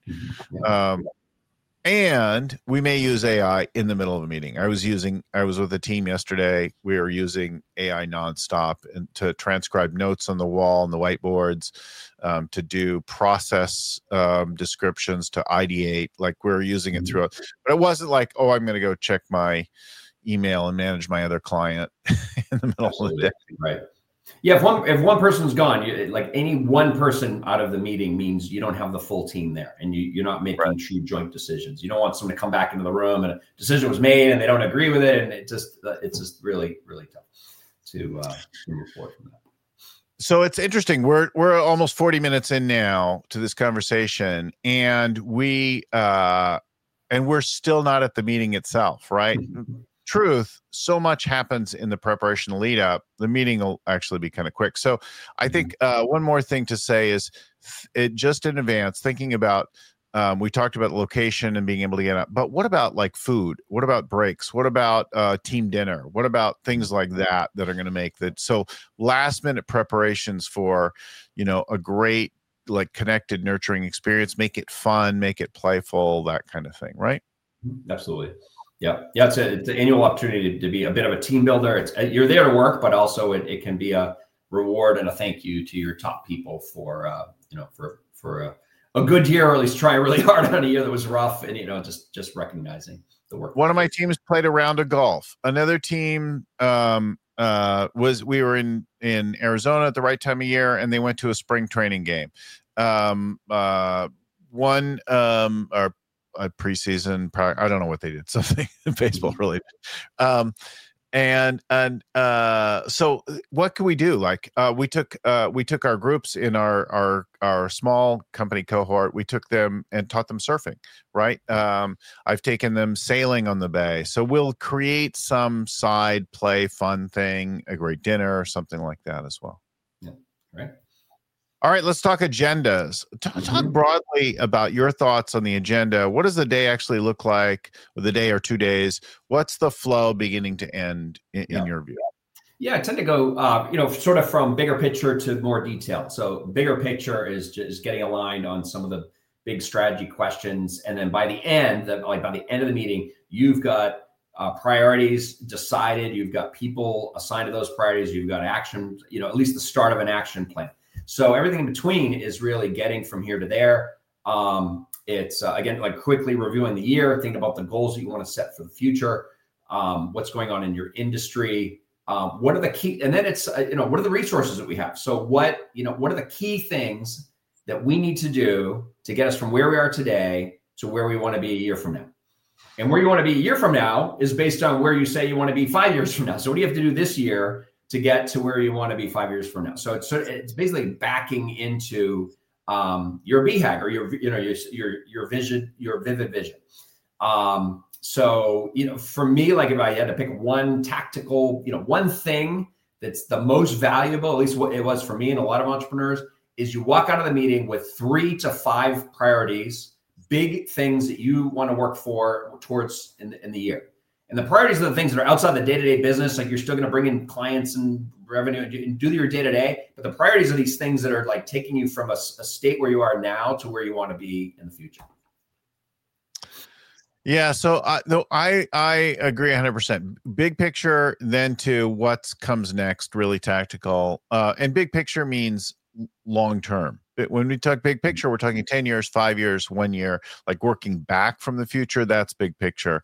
And we may use AI in the middle of a meeting. I was with a team yesterday. We were using AI nonstop and to transcribe notes on the wall and the whiteboards, to do process descriptions, to ideate. Like we were using it throughout. But it wasn't like, oh, I'm going to go check my email and manage my other client in the middle of the day. Right. Yeah, if one person's gone, like any one person out of the meeting means you don't have the full team there, and you're not making true joint decisions. You don't want someone to come back into the room and a decision was made and they don't agree with it, and it's just really tough to move forward from that. So it's interesting. We're almost 40 minutes in now to this conversation, and we're still not at the meeting itself, right? Truth, so much happens in the preparation lead up. The meeting will actually be kind of quick. So I think one more thing to say is just in advance, thinking about, we talked about location and being able to get out, but what about like food? What about breaks? What about team dinner? What about things like that are going to make that? So last minute preparations for, a great, like connected, nurturing experience, make it fun, make it playful, that kind of thing. Right. Absolutely. Yeah. It's an annual opportunity to be a bit of a team builder. You're there to work, but also it can be a reward and a thank you to your top people for a good year, or at least trying really hard on a year that was rough, and just recognizing the work. One of my teams played a round of golf. Another team we were in Arizona at the right time of year, and they went to a spring training game. One a preseason, I don't know what they did, something baseball related. So what can we do? Like, we took our groups in our small company cohort, we took them and taught them surfing, right? I've taken them sailing on the bay. So we'll create some side play, fun thing, a great dinner or something like that as well. Yeah. Right. All right, let's talk agendas. Talk broadly about your thoughts on the agenda. What does the day actually look like, or the day or 2 days? What's the flow beginning to end in your view? Yeah, I tend to go, sort of from bigger picture to more detail. So bigger picture is just getting aligned on some of the big strategy questions. And then by the end of the meeting, you've got priorities decided, you've got people assigned to those priorities, you've got action, at least the start of an action plan. So everything in between is really getting from here to there. It's again, like quickly reviewing the year, thinking about the goals that you want to set for the future, what's going on in your industry, what are the key, and then it's what are the resources that we have. So what are the key things that we need to do to get us from where we are today to where we want to be a year from now. And where you want to be a year from now is based on where you say you want to be 5 years from now. So what do you have to do this year to get to where you want to be 5 years from now? So it's basically backing into your BHAG, or your vision, your vivid vision. So for me, like if I had to pick one tactical, one thing that's the most valuable, at least what it was for me and a lot of entrepreneurs, is you walk out of the meeting with 3 to 5 priorities, big things that you want to work towards in the year. And the priorities are the things that are outside the day-to-day business. Like you're still going to bring in clients and revenue and do your day-to-day. But the priorities are these things that are like taking you from a state where you are now to where you want to be in the future. Yeah. So I agree 100%. Big picture, then to what comes next, really tactical. And big picture means long-term. When we talk big picture, we're talking 10 years, 5 years, 1 year, like working back from the future. That's big picture.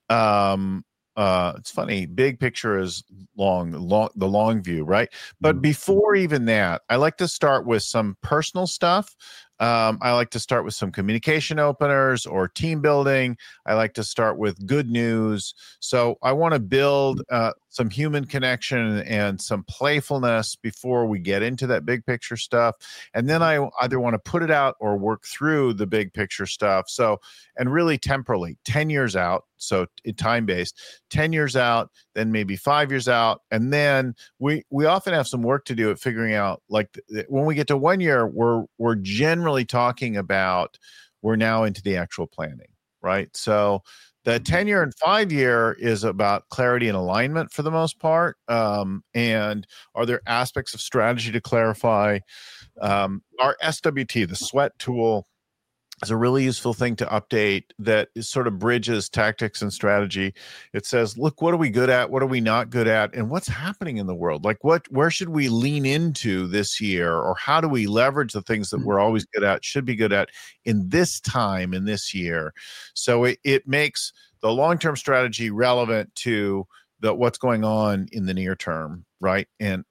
It's funny. Big picture is the long view, right? But before even that, I like to start with some personal stuff. I like to start with some communication openers or team building. I like to start with good news. So I want to build some human connection and some playfulness before we get into that big picture stuff. And then I either want to put it out or work through the big picture stuff. So, and really temporally, 10 years out. So time-based, 10 years out, then maybe 5 years out. And then we often have some work to do at figuring out, like when we get to 1 year, we're generally talking about, we're now into the actual planning, right? So the 10-year and 5-year is about clarity and alignment for the most part. And are there aspects of strategy to clarify? Our SWT, the sweat tool, is a really useful thing to update that sort of bridges tactics and strategy. It says, look, what are we good at? What are we not good at? And what's happening in the world? Like where should we lean into this year? Or how do we leverage the things that we're always good at, should be good at in this time, in this year? So it makes the long-term strategy relevant to what's going on in the near term, right? And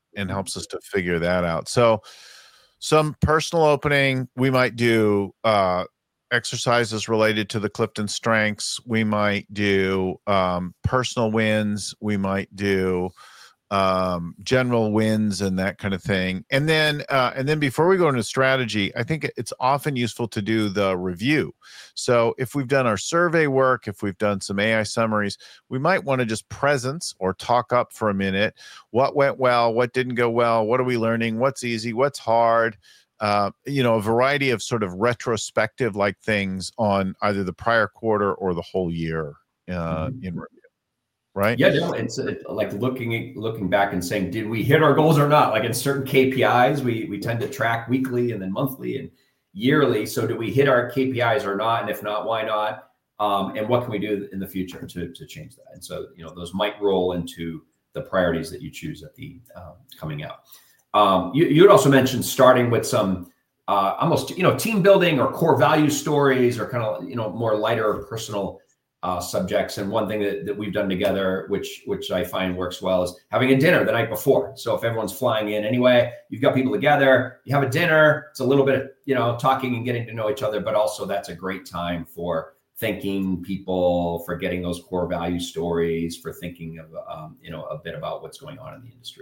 and helps us to figure that out. So some personal opening, we might do exercises related to the Clifton strengths. We might do personal wins. We might do general wins and that kind of thing. And then before we go into strategy, I think it's often useful to do the review. So if we've done our survey work, if we've done some AI summaries, we might want to just presence or talk up for a minute. What went well? What didn't go well? What are we learning? What's easy? What's hard? A variety of sort of retrospective like things on either the prior quarter or the whole year in review. Right? Yeah, no, it's like looking back and saying, did we hit our goals or not? Like in certain KPIs, we tend to track weekly and then monthly and yearly. So do we hit our KPIs or not? And if not, why not? And what can we do in the future to change that? And so, those might roll into the priorities that you choose at the coming out. You had also mentioned starting with some almost, team building or core value stories or kind of, more lighter personal subjects. And one thing that we've done together, which I find works well, is having a dinner the night before. So if everyone's flying in anyway, you've got people together, you have a dinner, it's a little bit of, talking and getting to know each other, but also that's a great time for thanking people, for getting those core value stories, for thinking of, a bit about what's going on in the industry.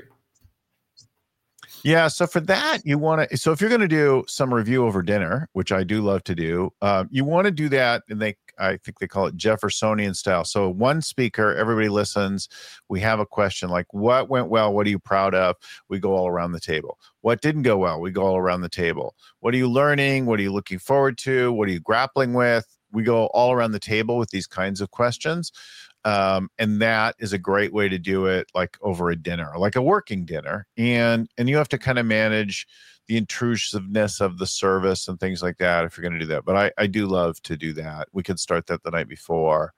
Yeah. So for that, so if you're going to do some review over dinner, which I do love to do, you want to do that. And I think they call it Jeffersonian style. So one speaker, everybody listens. We have a question like, what went well? What are you proud of? We go all around the table. What didn't go well? We go all around the table. What are you learning? What are you looking forward to? What are you grappling with? We go all around the table with these kinds of questions. And that is a great way to do it, like over a dinner, like a working dinner. And you have to kind of manage the intrusiveness of the service and things like that if you're going to do that. But I do love to do that. We could start that the night before.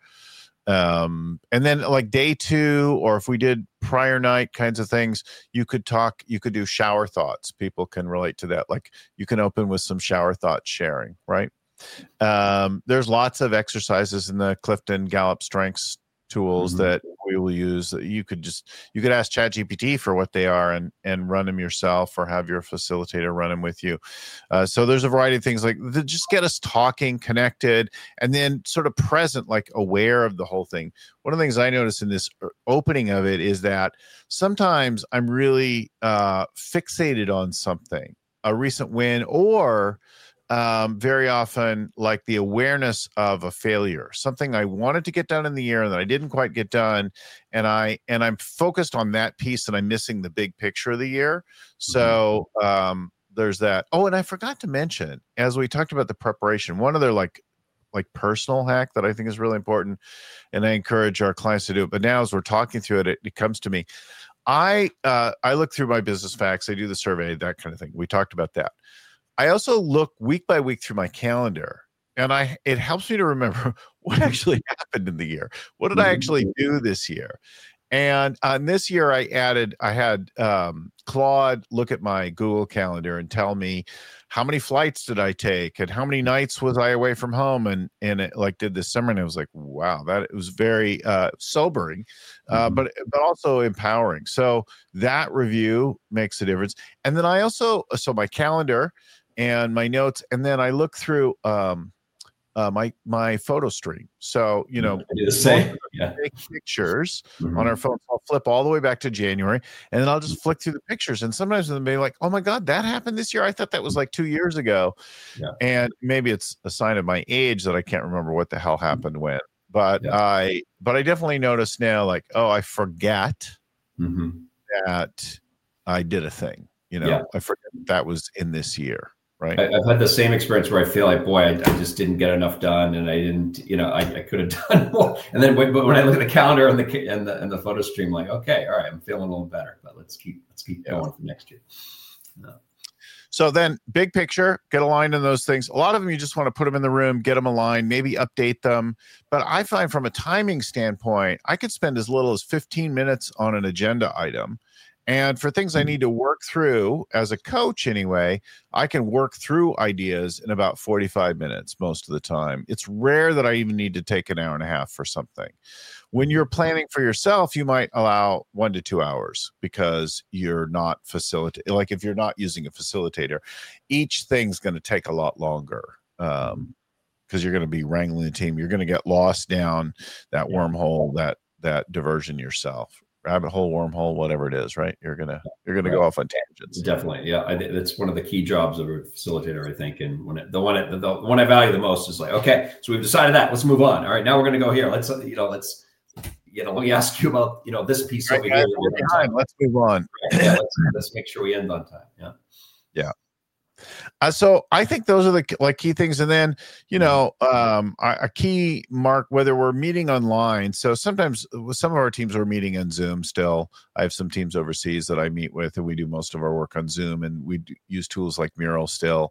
And then like day two, or if we did prior night kinds of things, you could do shower thoughts. People can relate to that. Like you can open with some shower thought sharing, right? There's lots of exercises in the Clifton Gallup Strengths tools that we will use. You could ask ChatGPT for what they are and run them yourself, or have your facilitator run them with you. So there's a variety of things like that just get us talking, connected, and then sort of present, like aware of the whole thing. One of the things I noticed in this opening of it is that sometimes I'm really fixated on something, a recent win, or very often like the awareness of a failure, something I wanted to get done in the year and that I didn't quite get done. And I'm focused on that piece and I'm missing the big picture of the year. So there's that. Oh, and I forgot to mention, as we talked about the preparation, one other like personal hack that I think is really important, and I encourage our clients to do it. But now as we're talking through it, it comes to me. I look through my business facts. I do the survey, that kind of thing. We talked about that. I also look week by week through my calendar, and it helps me to remember what actually happened in the year. What did I actually do this year? And this year I had Claude look at my Google Calendar and tell me how many flights did I take and how many nights was I away from home, and it like did this summer, and I was like, wow, it was very sobering, but also empowering. So that review makes a difference. And then I also, so my calendar and my notes, and then I look through my photo stream. So, I do the same. Yeah. Take pictures on our phone. So I'll flip all the way back to January, and then I'll just flick through the pictures. And sometimes they'll be like, oh my God, that happened this year. I thought that was like 2 years ago. Yeah. And maybe it's a sign of my age that I can't remember what the hell happened when. But I definitely notice now, like, oh, I forget that I did a thing. I forget that was in this year. Right. I've had the same experience where I feel like, boy, I just didn't get enough done, and I didn't, I could have done more. And then when I look at the calendar and the photo stream, like, okay, all right, I'm feeling a little better, but let's keep going for next year. No. So then, big picture, get aligned in those things. A lot of them, you just want to put them in the room, get them aligned, maybe update them. But I find from a timing standpoint, I could spend as little as 15 minutes on an agenda item. And for things I need to work through as a coach anyway, I can work through ideas in about 45 minutes most of the time. It's rare that I even need to take an hour and a half for something. When you're planning for yourself, you might allow 1 to 2 hours because you're not like if you're not using a facilitator, each thing's going to take a lot longer. Because you're going to be wrangling the team. You're going to get lost down that wormhole, that diversion yourself, rabbit hole, wormhole, whatever it is, right? You're gonna go off on tangents. Definitely, yeah. I think that's one of the key jobs of a facilitator, I think. And the one I value the most is like, okay, so we've decided that. Let's move on. All right, now we're going to go here. Let's let me ask you about this piece over here. Let's move on. Right, yeah, let's make sure we end on time. Yeah. Yeah. So I think those are the key things. And then, a key mark, whether we're meeting online. So sometimes with some of our teams, we're meeting on Zoom still. I have some teams overseas that I meet with, and we do most of our work on Zoom, and we use tools like Mural still.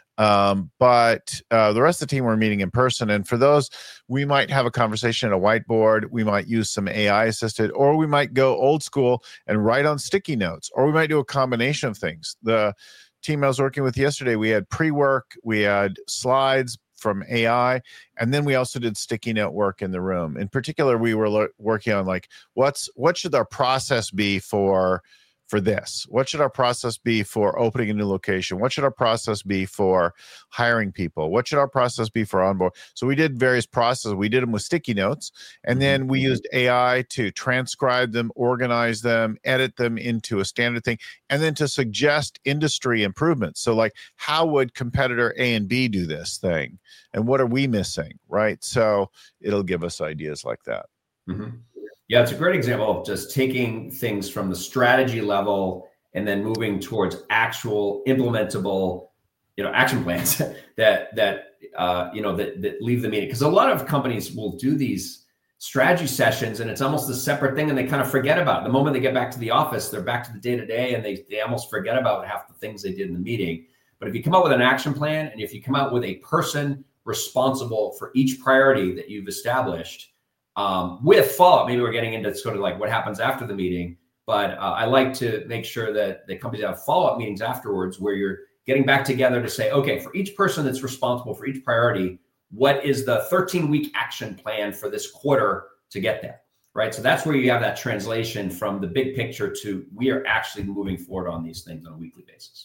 But the rest of the team, we're meeting in person. And for those, we might have a conversation at a whiteboard. We might use some AI assisted, or we might go old school and write on sticky notes, or we might do a combination of things. The team I was working with yesterday, we had pre-work, we had slides from AI, and then we also did sticky note work in the room. In particular, we were working on like, what should our process be for this? What should our process be for opening a new location? What should our process be for hiring people? What should our process be for onboard? So we did various processes. We did them with sticky notes, and then we used AI to transcribe them, organize them, edit them into a standard thing, and then to suggest industry improvements. So like, how would competitor A and B do this thing? And what are we missing, right? So it'll give us ideas like that. Mm-hmm. Yeah, it's a great example of just taking things from the strategy level and then moving towards actual implementable, action plans that leave the meeting. Because a lot of companies will do these strategy sessions, and it's almost a separate thing, and they kind of forget about it. The moment they get back to the office, they're back to the day-to-day, and they almost forget about half the things they did in the meeting. But if you come up with an action plan, and if you come out with a person responsible for each priority that you've established, with follow-up, maybe we're getting into sort of like what happens after the meeting, but I like to make sure that the companies have follow-up meetings afterwards where you're getting back together to say, okay, for each person that's responsible for each priority, what is the 13-week action plan for this quarter to get there, right? So that's where you have that translation from the big picture to we are actually moving forward on these things on a weekly basis.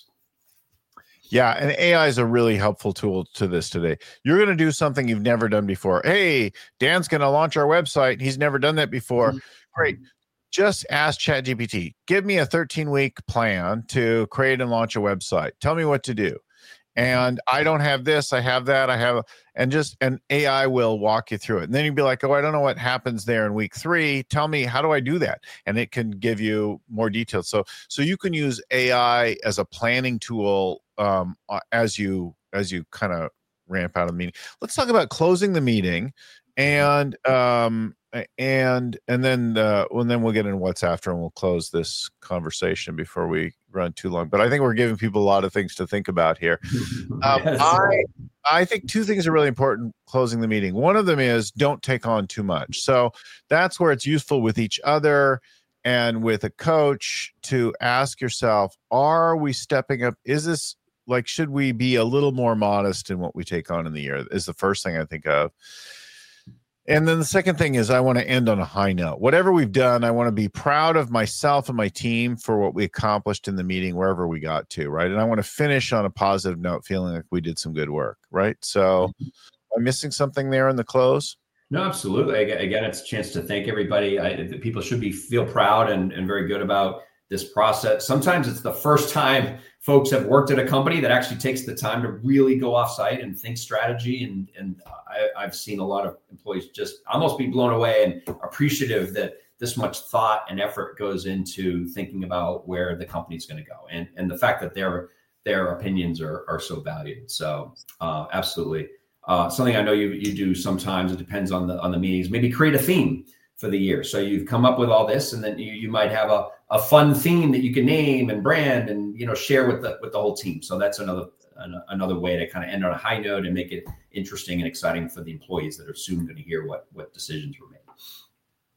Yeah, and AI is a really helpful tool to this today. You're going to do something you've never done before. Hey, Dan's going to launch our website. He's never done that before. Mm-hmm. Great. Just ask ChatGPT, give me a 13-week plan to create and launch a website. Tell me what to do. And I don't have this, I have that, and AI will walk you through it. And then you'd be like, oh, I don't know what happens there in week 3. Tell me, how do I do that? And it can give you more details. So you can use AI as a planning tool as you kind of ramp out of the meeting. Let's talk about closing the meeting, and then we'll get into what's after, and we'll close this conversation before we run too long. But I think we're giving people a lot of things to think about here. Yes. I think 2 things are really important closing the meeting. One of them is don't take on too much. So that's where it's useful with each other and with a coach to ask yourself, are we stepping up? Is this like, should we be a little more modest in what we take on in the year? Is the first thing I think of. And then the second thing is I want to end on a high note. Whatever we've done, I want to be proud of myself and my team for what we accomplished in the meeting, wherever we got to, right? And I want to finish on a positive note, feeling like we did some good work, right? So am I missing something there in the close? No, absolutely. Again, it's a chance to thank everybody. People should feel proud and very good about this process. Sometimes it's the first time folks have worked at a company that actually takes the time to really go offsite and think strategy. And I've seen a lot of employees just almost be blown away and appreciative that this much thought and effort goes into thinking about where the company's going to go, and the fact that their opinions are so valued. So absolutely. Something I know you do sometimes, it depends on the meetings, maybe create a theme for the year. So you've come up with all this, and then you might have a fun theme that you can name and brand and share with the whole team. So that's another way to kind of end on a high note and make it interesting and exciting for the employees that are soon going to hear what decisions were made.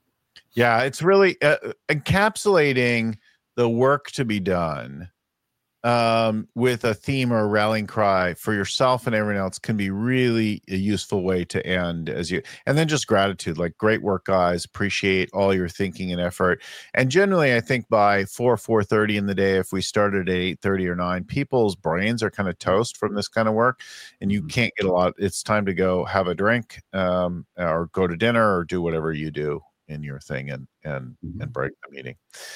Yeah, it's really encapsulating the work to be done with a theme or a rallying cry for yourself and everyone else can be really a useful way to end and then just gratitude, like, great work, guys. Appreciate all your thinking and effort. And generally, I think by 4:30 in the day, if we started at 8:30 or 9, people's brains are kind of toast from this kind of work, and you can't get a lot. It's time to go have a drink, or go to dinner, or do whatever you do in your thing, and break the meeting.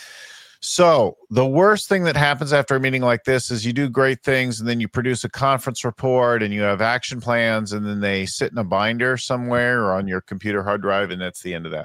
So the worst thing that happens after a meeting like this is you do great things, and then you produce a conference report and you have action plans, and then they sit in a binder somewhere or on your computer hard drive, and that's the end of that,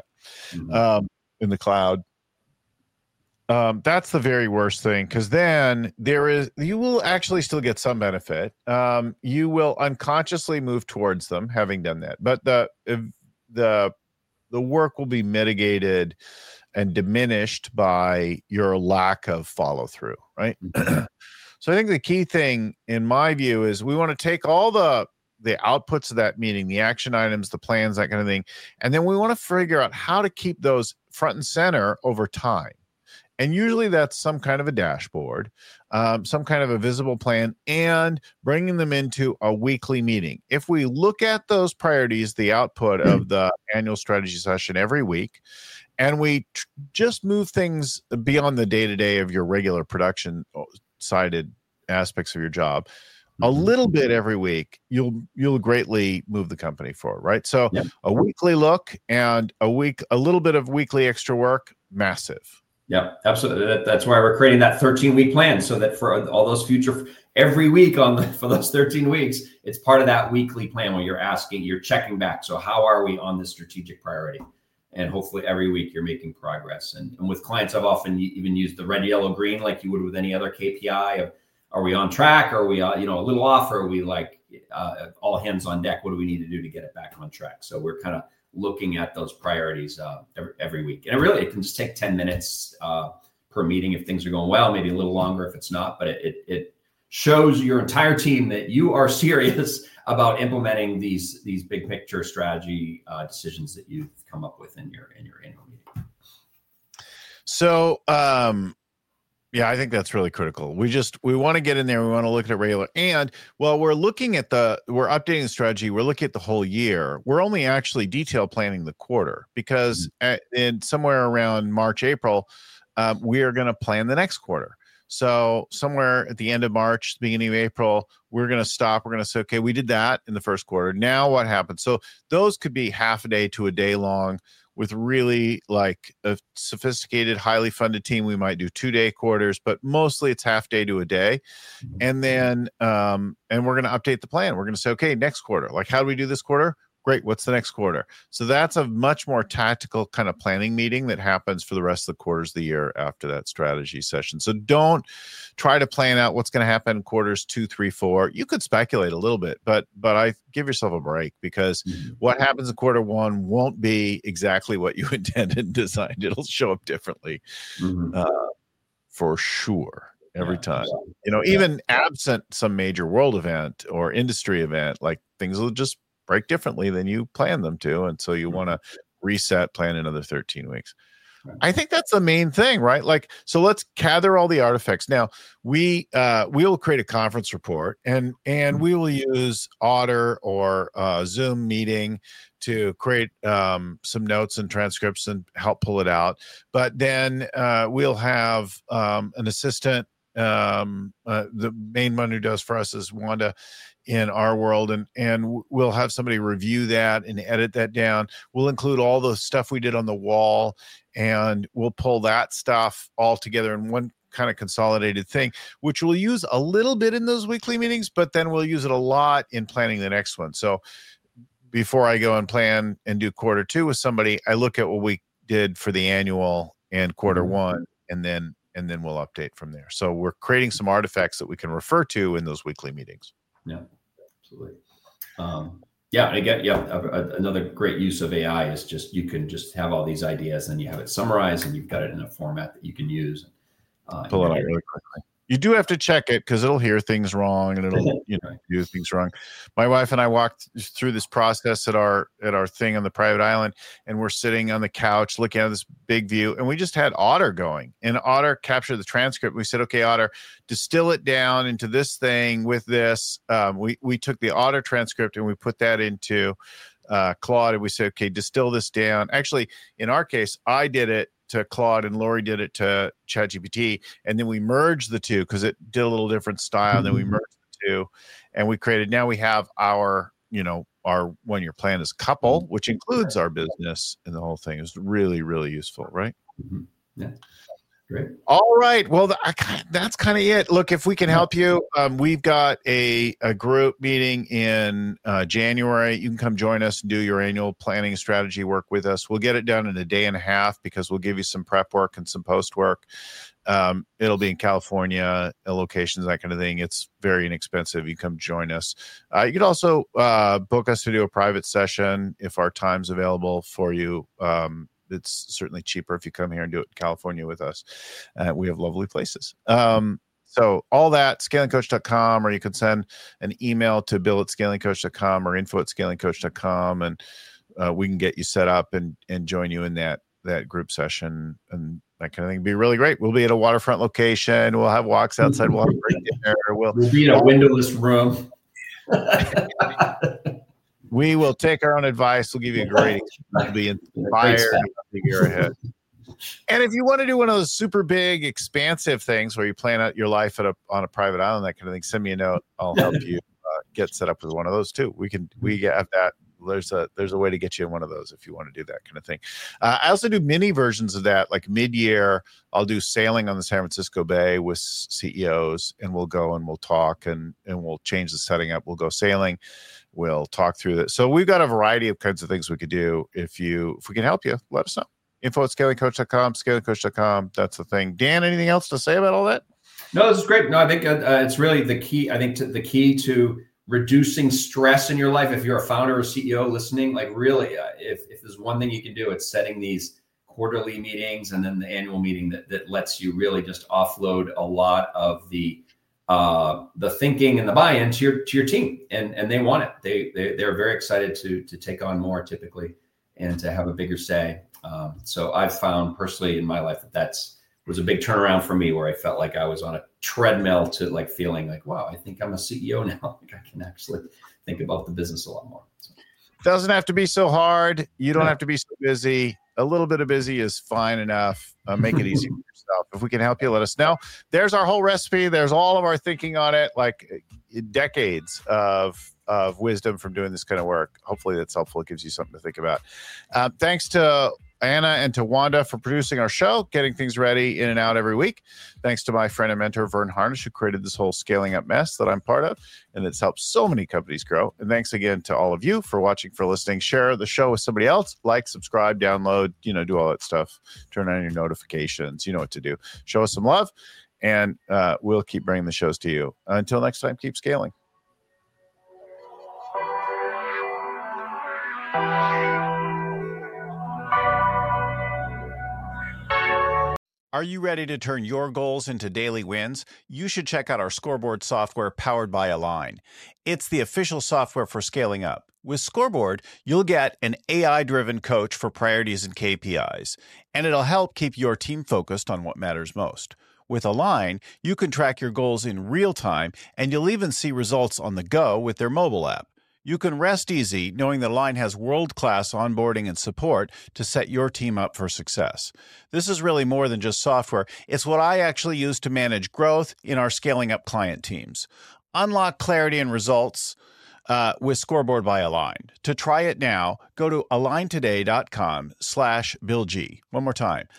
in the cloud. That's the very worst thing, because then you will actually still get some benefit. You will unconsciously move towards them, having done that, but the work will be mitigated and diminished by your lack of follow through, right? So I think the key thing, in my view, is we want to take all the outputs of that meeting, the action items, the plans, that kind of thing, and then we want to figure out how to keep those front and center over time. And usually that's some kind of a dashboard, some kind of a visible plan, and bringing them into a weekly meeting. If we look at those priorities, the output of the annual strategy session every week, and we just move things beyond the day-to-day of your regular production-sided aspects of your job, a little bit every week, you'll greatly move the company forward, right? So a weekly look and a little bit of weekly extra work, massive. Yeah, absolutely. That's why we're creating that 13-week plan, so that for all those every week for those 13 weeks, it's part of that weekly plan where you're checking back. So how are we on this strategic priority? And hopefully every week you're making progress. And with clients, I've often even used the red, yellow, green, like you would with any other KPI of, are we on track? Are we, a little off? Or are we all hands on deck? What do we need to do to get it back on track? So we're kind of looking at those priorities every week. And it can just take 10 minutes per meeting if things are going well, maybe a little longer if it's not, but it shows your entire team that you are serious about implementing these big picture strategy decisions that you've come up with in your annual meeting. So, I think that's really critical. We want to get in there. We want to look at it regular. And while we're updating the strategy, we're looking at the whole year. We're only actually detail planning the quarter, because in somewhere around March, April, we are going to plan the next quarter. So somewhere at the end of March, beginning of April, we're going to stop. We're going to say, okay, we did that in the first quarter. Now what happens? So those could be half a day to a day long. With really like a sophisticated, highly funded team, we might do 2-day quarters, but mostly it's half day to a day. And then, and we're going to update the plan. We're going to say, okay, next quarter, like, how do we do this quarter? Great. What's the next quarter? So that's a much more tactical kind of planning meeting that happens for the rest of the quarters of the year after that strategy session. So don't try to plan out what's going to happen in quarters 2, 3, 4. You could speculate a little bit, but I give yourself a break, because what happens in quarter 1 won't be exactly what you intended and designed. It'll show up differently, for sure. Every time, even absent some major world event or industry event, like, things will just break differently than you plan them to. And so you want to reset, plan another 13 weeks. I think that's the main thing, right? Like, so let's gather all the artifacts. Now we'll create a conference report, and we will use Otter or Zoom meeting to create some notes and transcripts and help pull it out. But then we'll have an assistant. The main one who does for us is Wanda in our world, and we'll have somebody review that and edit that down. We'll include all the stuff we did on the wall, and we'll pull that stuff all together in one kind of consolidated thing, which we'll use a little bit in those weekly meetings, but then we'll use it a lot in planning the next one. So before I go and plan and do quarter 2 with somebody, I look at what we did for the annual and quarter 1, and then we'll update from there. So we're creating some artifacts that we can refer to in those weekly meetings. Yeah, absolutely. Another great use of AI is you can just have all these ideas, and you have it summarized, and you've got it in a format that you can use. Pull it out really quickly. You do have to check it because it'll hear things wrong and it'll do things wrong. My wife and I walked through this process at our thing on the private island, and we're sitting on the couch looking at this big view, and we just had Otter going, and Otter captured the transcript. We said, okay, Otter, distill it down into this thing with this. We took the Otter transcript and we put that into Claude, and we said, okay, distill this down. Actually, in our case, I did it to Claude and Lori did it to ChatGPT, and then we merged the two because it did a little different style. And then we merged the two, and we created. Now we have our 1 year plan as couple, which includes our business, and the whole thing is really, really useful, right? Mm-hmm. Yeah. Great. All right. Well, that's kind of it. Look, if we can help you, we've got a group meeting in January. You can come join us and do your annual planning and strategy work with us. We'll get it done in a day and a half because we'll give you some prep work and some post work. It'll be in California, locations, that kind of thing. It's very inexpensive. You come join us. You could also book us to do a private session if our time's available for you. It's certainly cheaper if you come here and do it in California with us. We have lovely places. So all that, scalingcoach.com, or you can send an email to bill@scalingcoach.com or info@scalingcoach.com, and we can get you set up and join you in that group session and that kind of thing. It'd be really great. We'll be at a waterfront location. We'll have walks outside. We'll have a great dinner. We'll be in a windowless room. We will take our own advice. We'll give you a great, you'll be inspired to figure ahead. And if you want to do one of those super big, expansive things where you plan out your life on a private island, that kind of thing, send me a note. I'll help you get set up with one of those too. We have that. There's a way to get you in one of those if you want to do that kind of thing. I also do mini versions of that, like mid-year. I'll do sailing on the San Francisco Bay with CEOs, and we'll go and we'll talk and we'll change the setting up. We'll go sailing. We'll talk through that. So we've got a variety of kinds of things we could do. If we can help you, let us know. info@scalingcoach.com, scalingcoach.com. That's the thing. Dan, anything else to say about all that? No, this is great. No, I think it's really the key. I think the key to reducing stress in your life. If you're a founder or CEO listening, like really, if there's one thing you can do, it's setting these quarterly meetings and then the annual meeting that lets you really just offload a lot of the thinking and the buy-in to your team, and they want it. They're very excited to take on more typically and to have a bigger say. So I've found personally in my life that was a big turnaround for me, where I felt like I was on a treadmill to like feeling like, wow, I think I'm a CEO now. Like I can actually think about the business a lot more. So. Doesn't have to be so hard. You don't have to be so busy. A little bit of busy is fine enough. Make it easy for yourself. If we can help you, let us know. There's our whole recipe. There's all of our thinking on it, like decades of wisdom from doing this kind of work. Hopefully that's helpful. It gives you something to think about. Thanks to Anna and to Wanda for producing our show, getting things ready in and out every week. Thanks to my friend and mentor, Vern Harnish, who created this whole scaling up mess that I'm part of, and it's helped so many companies grow. And thanks again to all of you for watching, for listening. Share the show with somebody else. Like, subscribe, download, do all that stuff. Turn on your notifications. You know what to do. Show us some love, and we'll keep bringing the shows to you. Until next time, keep scaling. Are you ready to turn your goals into daily wins? You should check out our scoreboard software powered by Align. It's the official software for scaling up. With Scoreboard, you'll get an AI-driven coach for priorities and KPIs, and it'll help keep your team focused on what matters most. With Align, you can track your goals in real time, and you'll even see results on the go with their mobile app. You can rest easy knowing that Align has world-class onboarding and support to set your team up for success. This is really more than just software. It's what I actually use to manage growth in our scaling up client teams. Unlock clarity and results with Scoreboard by Align. To try it now, go to aligntoday.com/BillG. One more time,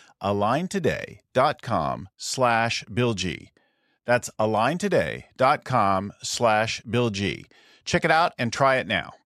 aligntoday.com/BillG. That's aligntoday.com/BillG. Check it out and try it now.